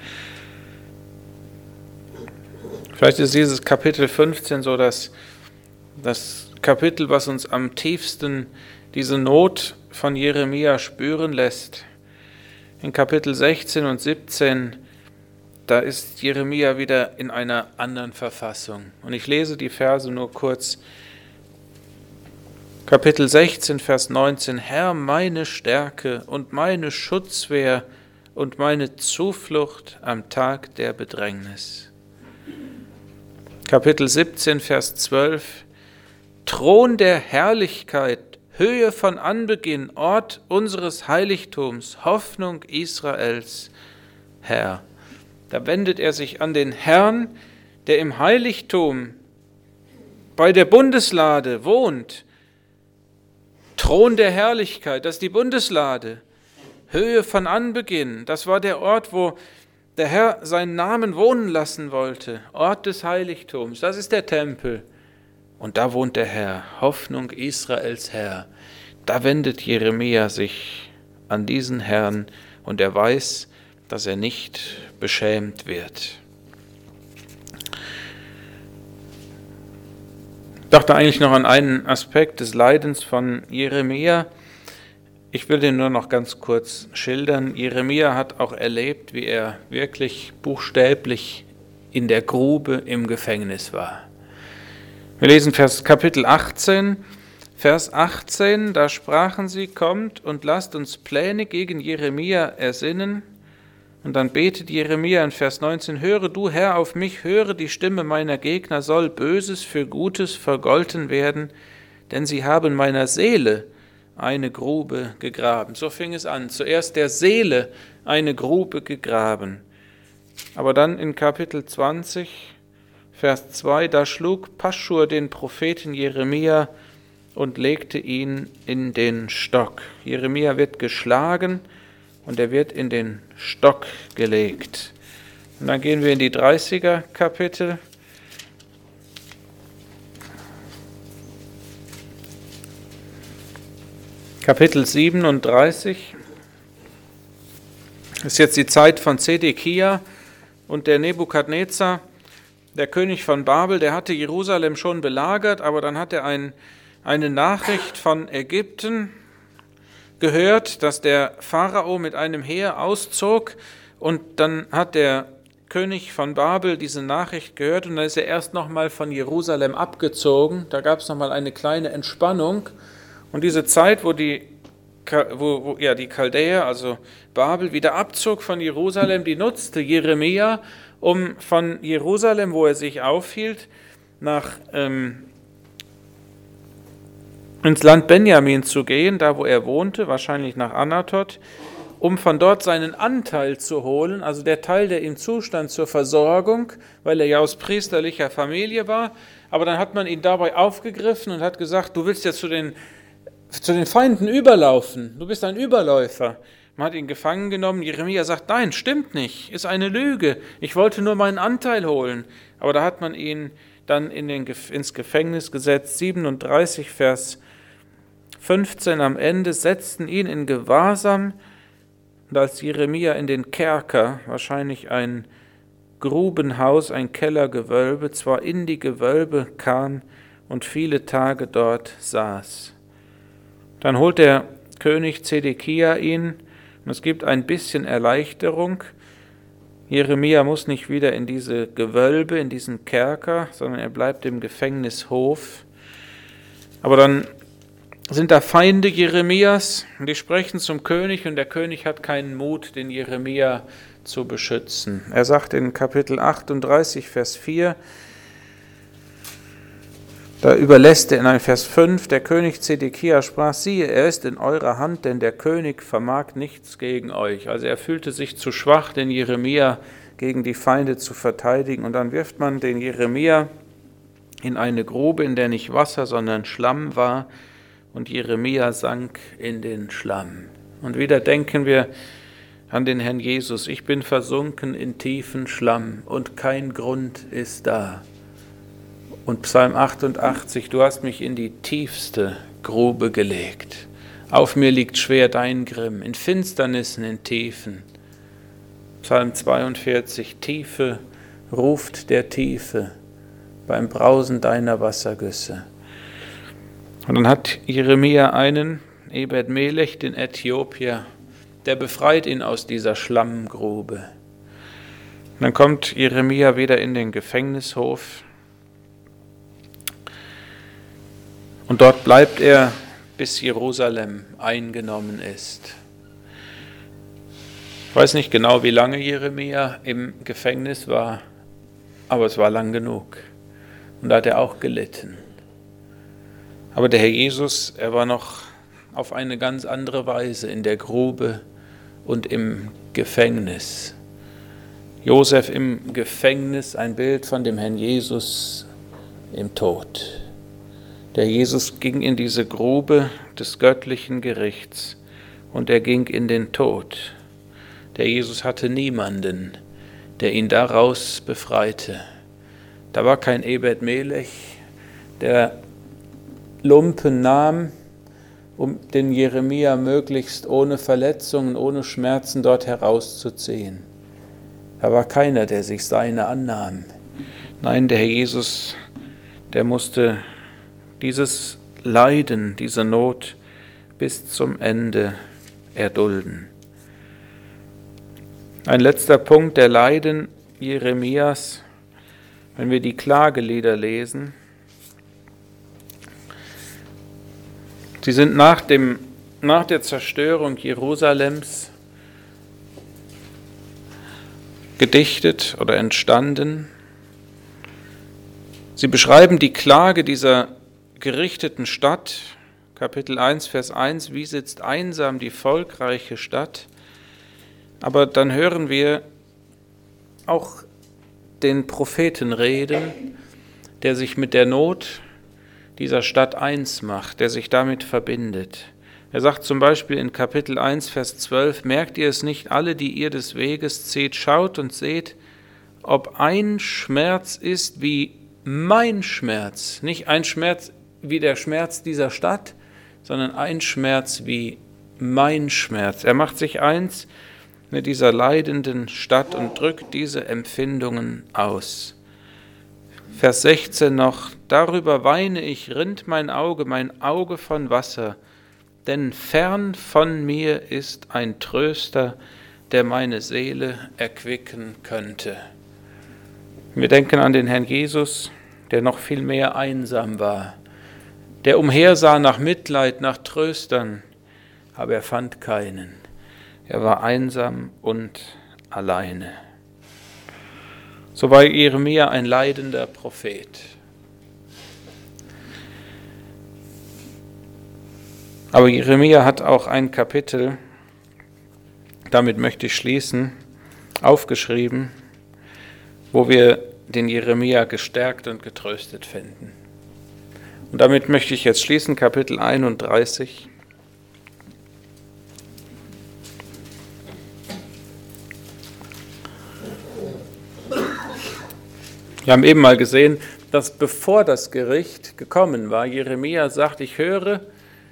Speaker 1: Vielleicht ist dieses Kapitel 15 so das Kapitel, was uns am tiefsten diese Not von Jeremia spüren lässt. In Kapitel 16 und 17, da ist Jeremia wieder in einer anderen Verfassung. Und ich lese die Verse nur kurz. Kapitel 16, Vers 19. Herr, meine Stärke und meine Schutzwehr und meine Zuflucht am Tag der Bedrängnis. Kapitel 17, Vers 12. Thron der Herrlichkeit, Höhe von Anbeginn, Ort unseres Heiligtums, Hoffnung Israels, Herr. Da wendet er sich an den Herrn, der im Heiligtum bei der Bundeslade wohnt. Thron der Herrlichkeit, das ist die Bundeslade. Höhe von Anbeginn, das war der Ort, wo der Herr seinen Namen wohnen lassen wollte. Ort des Heiligtums, das ist der Tempel. Und da wohnt der Herr, Hoffnung Israels Herr. Da wendet Jeremia sich an diesen Herrn und er weiß, dass er nicht beschämt wird. Ich dachte eigentlich noch an einen Aspekt des Leidens von Jeremia. Ich will den nur noch ganz kurz schildern. Jeremia hat auch erlebt, wie er wirklich buchstäblich in der Grube im Gefängnis war. Wir lesen Kapitel 18, Vers 18, da sprachen sie, kommt und lasst uns Pläne gegen Jeremia ersinnen. Und dann betet Jeremia in Vers 19, höre du Herr auf mich, höre die Stimme meiner Gegner, soll Böses für Gutes vergolten werden, denn sie haben meiner Seele eine Grube gegraben. So fing es an, zuerst der Seele eine Grube gegraben. Aber dann in Kapitel 20, Vers 2, da schlug Paschur den Propheten Jeremia und legte ihn in den Stock. Jeremia wird geschlagen und er wird in den Stock gelegt. Und dann gehen wir in die 30er Kapitel. Kapitel 37. Das ist jetzt die Zeit von Zedekia und der Nebukadnezar, der König von Babel, der hatte Jerusalem schon belagert, aber dann hat er eine Nachricht von Ägypten gehört, dass der Pharao mit einem Heer auszog und dann hat der König von Babel diese Nachricht gehört und dann ist er erst nochmal von Jerusalem abgezogen. Da gab es nochmal eine kleine Entspannung und diese Zeit, wo die Chaldäer, also Babel, wieder abzog von Jerusalem, die nutzte Jeremia, um von Jerusalem, wo er sich aufhielt, ins Land Benjamin zu gehen, da wo er wohnte, wahrscheinlich nach Anatot, um von dort seinen Anteil zu holen, also der Teil, der ihm zustand zur Versorgung, weil er ja aus priesterlicher Familie war. Aber dann hat man ihn dabei aufgegriffen und hat gesagt, du willst ja zu den Feinden überlaufen, du bist ein Überläufer. Man hat ihn gefangen genommen, Jeremia sagt, nein, stimmt nicht, ist eine Lüge, ich wollte nur meinen Anteil holen. Aber da hat man ihn dann ins Gefängnis gesetzt, 37 Vers 15 am Ende, setzten ihn in Gewahrsam und als Jeremia in den Kerker, wahrscheinlich ein Grubenhaus, ein Kellergewölbe, zwar in die Gewölbe kam und viele Tage dort saß. Dann holt der König Zedekia ihn und es gibt ein bisschen Erleichterung. Jeremia muss nicht wieder in diese Gewölbe, in diesen Kerker, sondern er bleibt im Gefängnishof. Aber dann sind da Feinde Jeremias und die sprechen zum König und der König hat keinen Mut, den Jeremia zu beschützen. Er sagt in Kapitel 38, Vers 4, da überlässt er in Vers 5, der König Zedekia sprach, siehe, er ist in eurer Hand, denn der König vermag nichts gegen euch. Also er fühlte sich zu schwach, den Jeremia gegen die Feinde zu verteidigen. Und dann wirft man den Jeremia in eine Grube, in der nicht Wasser, sondern Schlamm war. Und Jeremia sank in den Schlamm. Und wieder denken wir an den Herrn Jesus. Ich bin versunken in tiefen Schlamm und kein Grund ist da. Und Psalm 88, du hast mich in die tiefste Grube gelegt. Auf mir liegt schwer dein Grimm, in Finsternissen, in Tiefen. Psalm 42, Tiefe ruft der Tiefe beim Brausen deiner Wassergüsse. Und dann hat Jeremia einen, Ebed-Melech, den Äthiopier, der befreit ihn aus dieser Schlammgrube. Und dann kommt Jeremia wieder in den Gefängnishof und dort bleibt er, bis Jerusalem eingenommen ist. Ich weiß nicht genau, wie lange Jeremia im Gefängnis war, aber es war lang genug. Und da hat er auch gelitten. Aber der Herr Jesus, er war noch auf eine ganz andere Weise in der Grube und im Gefängnis. Josef im Gefängnis, ein Bild von dem Herrn Jesus im Tod. Der Jesus ging in diese Grube des göttlichen Gerichts und er ging in den Tod. Der Jesus hatte niemanden, der ihn daraus befreite. Da war kein Ebed Melech, der Lumpen nahm, um den Jeremia möglichst ohne Verletzungen, ohne Schmerzen dort herauszuziehen. Da war keiner, der sich seine annahm. Nein, der Herr Jesus, der musste dieses Leiden, diese Not bis zum Ende erdulden. Ein letzter Punkt der Leiden Jeremias, wenn wir die Klagelieder lesen. Sie sind nach der Zerstörung Jerusalems gedichtet oder entstanden. Sie beschreiben die Klage dieser gerichteten Stadt, Kapitel 1, Vers 1, wie sitzt einsam die volkreiche Stadt. Aber dann hören wir auch den Propheten reden, der sich mit der Not dieser Stadt eins macht, der sich damit verbindet. Er sagt zum Beispiel in Kapitel 1, Vers 12, merkt ihr es nicht alle, die ihr des Weges zieht, schaut und seht, ob ein Schmerz ist wie mein Schmerz, nicht ein Schmerz wie der Schmerz dieser Stadt, sondern ein Schmerz wie mein Schmerz. Er macht sich eins mit dieser leidenden Stadt und drückt diese Empfindungen aus. Vers 16 noch, darüber weine ich, rinnt mein Auge von Wasser, denn fern von mir ist ein Tröster, der meine Seele erquicken könnte. Wir denken an den Herrn Jesus, der noch viel mehr einsam war, der umhersah nach Mitleid, nach Tröstern, aber er fand keinen. Er war einsam und alleine. So war Jeremia ein leidender Prophet. Aber Jeremia hat auch ein Kapitel, damit möchte ich schließen, aufgeschrieben, wo wir den Jeremia gestärkt und getröstet finden. Und damit möchte ich jetzt schließen, Kapitel 31. Wir haben eben mal gesehen, dass bevor das Gericht gekommen war, Jeremia sagt, ich höre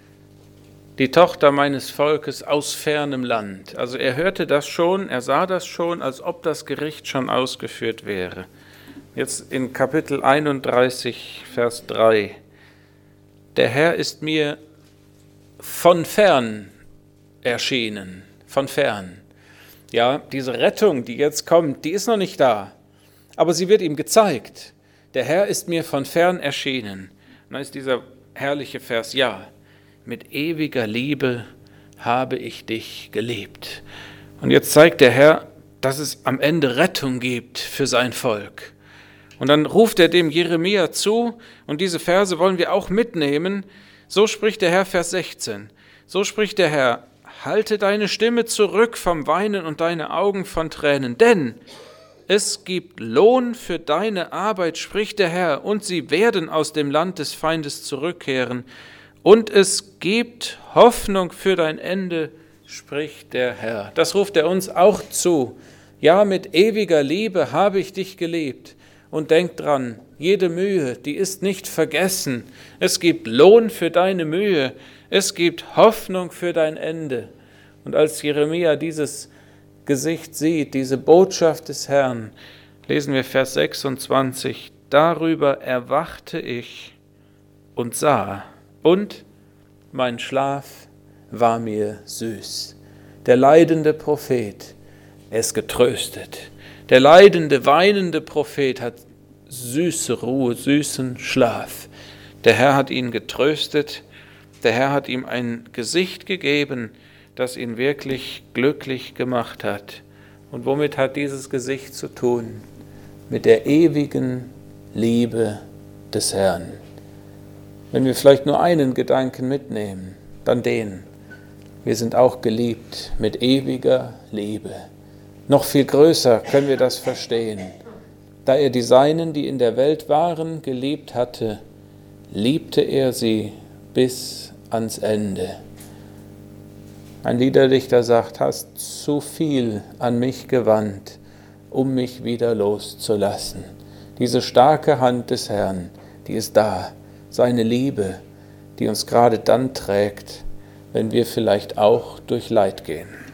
Speaker 1: die Tochter meines Volkes aus fernem Land. Also er hörte das schon, er sah das schon, als ob das Gericht schon ausgeführt wäre. Jetzt in Kapitel 31, Vers 3. Der Herr ist mir von fern erschienen, von fern. Ja, diese Rettung, die jetzt kommt, die ist noch nicht da. Aber sie wird ihm gezeigt. Der Herr ist mir von fern erschienen. Und dann ist dieser herrliche Vers, ja, mit ewiger Liebe habe ich dich geliebt. Und jetzt zeigt der Herr, dass es am Ende Rettung gibt für sein Volk. Und dann ruft er dem Jeremia zu, und diese Verse wollen wir auch mitnehmen. So spricht der Herr, Vers 16. So spricht der Herr, halte deine Stimme zurück vom Weinen und deine Augen von Tränen, denn es gibt Lohn für deine Arbeit, spricht der Herr, und sie werden aus dem Land des Feindes zurückkehren. Und es gibt Hoffnung für dein Ende, spricht der Herr. Das ruft er uns auch zu. Ja, mit ewiger Liebe habe ich dich geliebt. Und denk dran, jede Mühe, die ist nicht vergessen. Es gibt Lohn für deine Mühe. Es gibt Hoffnung für dein Ende. Und als Jeremia dieses Gesicht sieht, diese Botschaft des Herrn, lesen wir Vers 26, darüber erwachte ich und sah, und mein Schlaf war mir süß. Der leidende Prophet, er ist getröstet. Der leidende, weinende Prophet hat süße Ruhe, süßen Schlaf. Der Herr hat ihn getröstet, der Herr hat ihm ein Gesicht gegeben, das ihn wirklich glücklich gemacht hat. Und womit hat dieses Gesicht zu tun? Mit der ewigen Liebe des Herrn. Wenn wir vielleicht nur einen Gedanken mitnehmen, dann den. Wir sind auch geliebt mit ewiger Liebe. Noch viel größer können wir das verstehen. Da er die Seinen, die in der Welt waren, geliebt hatte, liebte er sie bis ans Ende. Ein Liederdichter sagt, hast zu viel an mich gewandt, um mich wieder loszulassen. Diese starke Hand des Herrn, die ist da, seine Liebe, die uns gerade dann trägt, wenn wir vielleicht auch durch Leid gehen.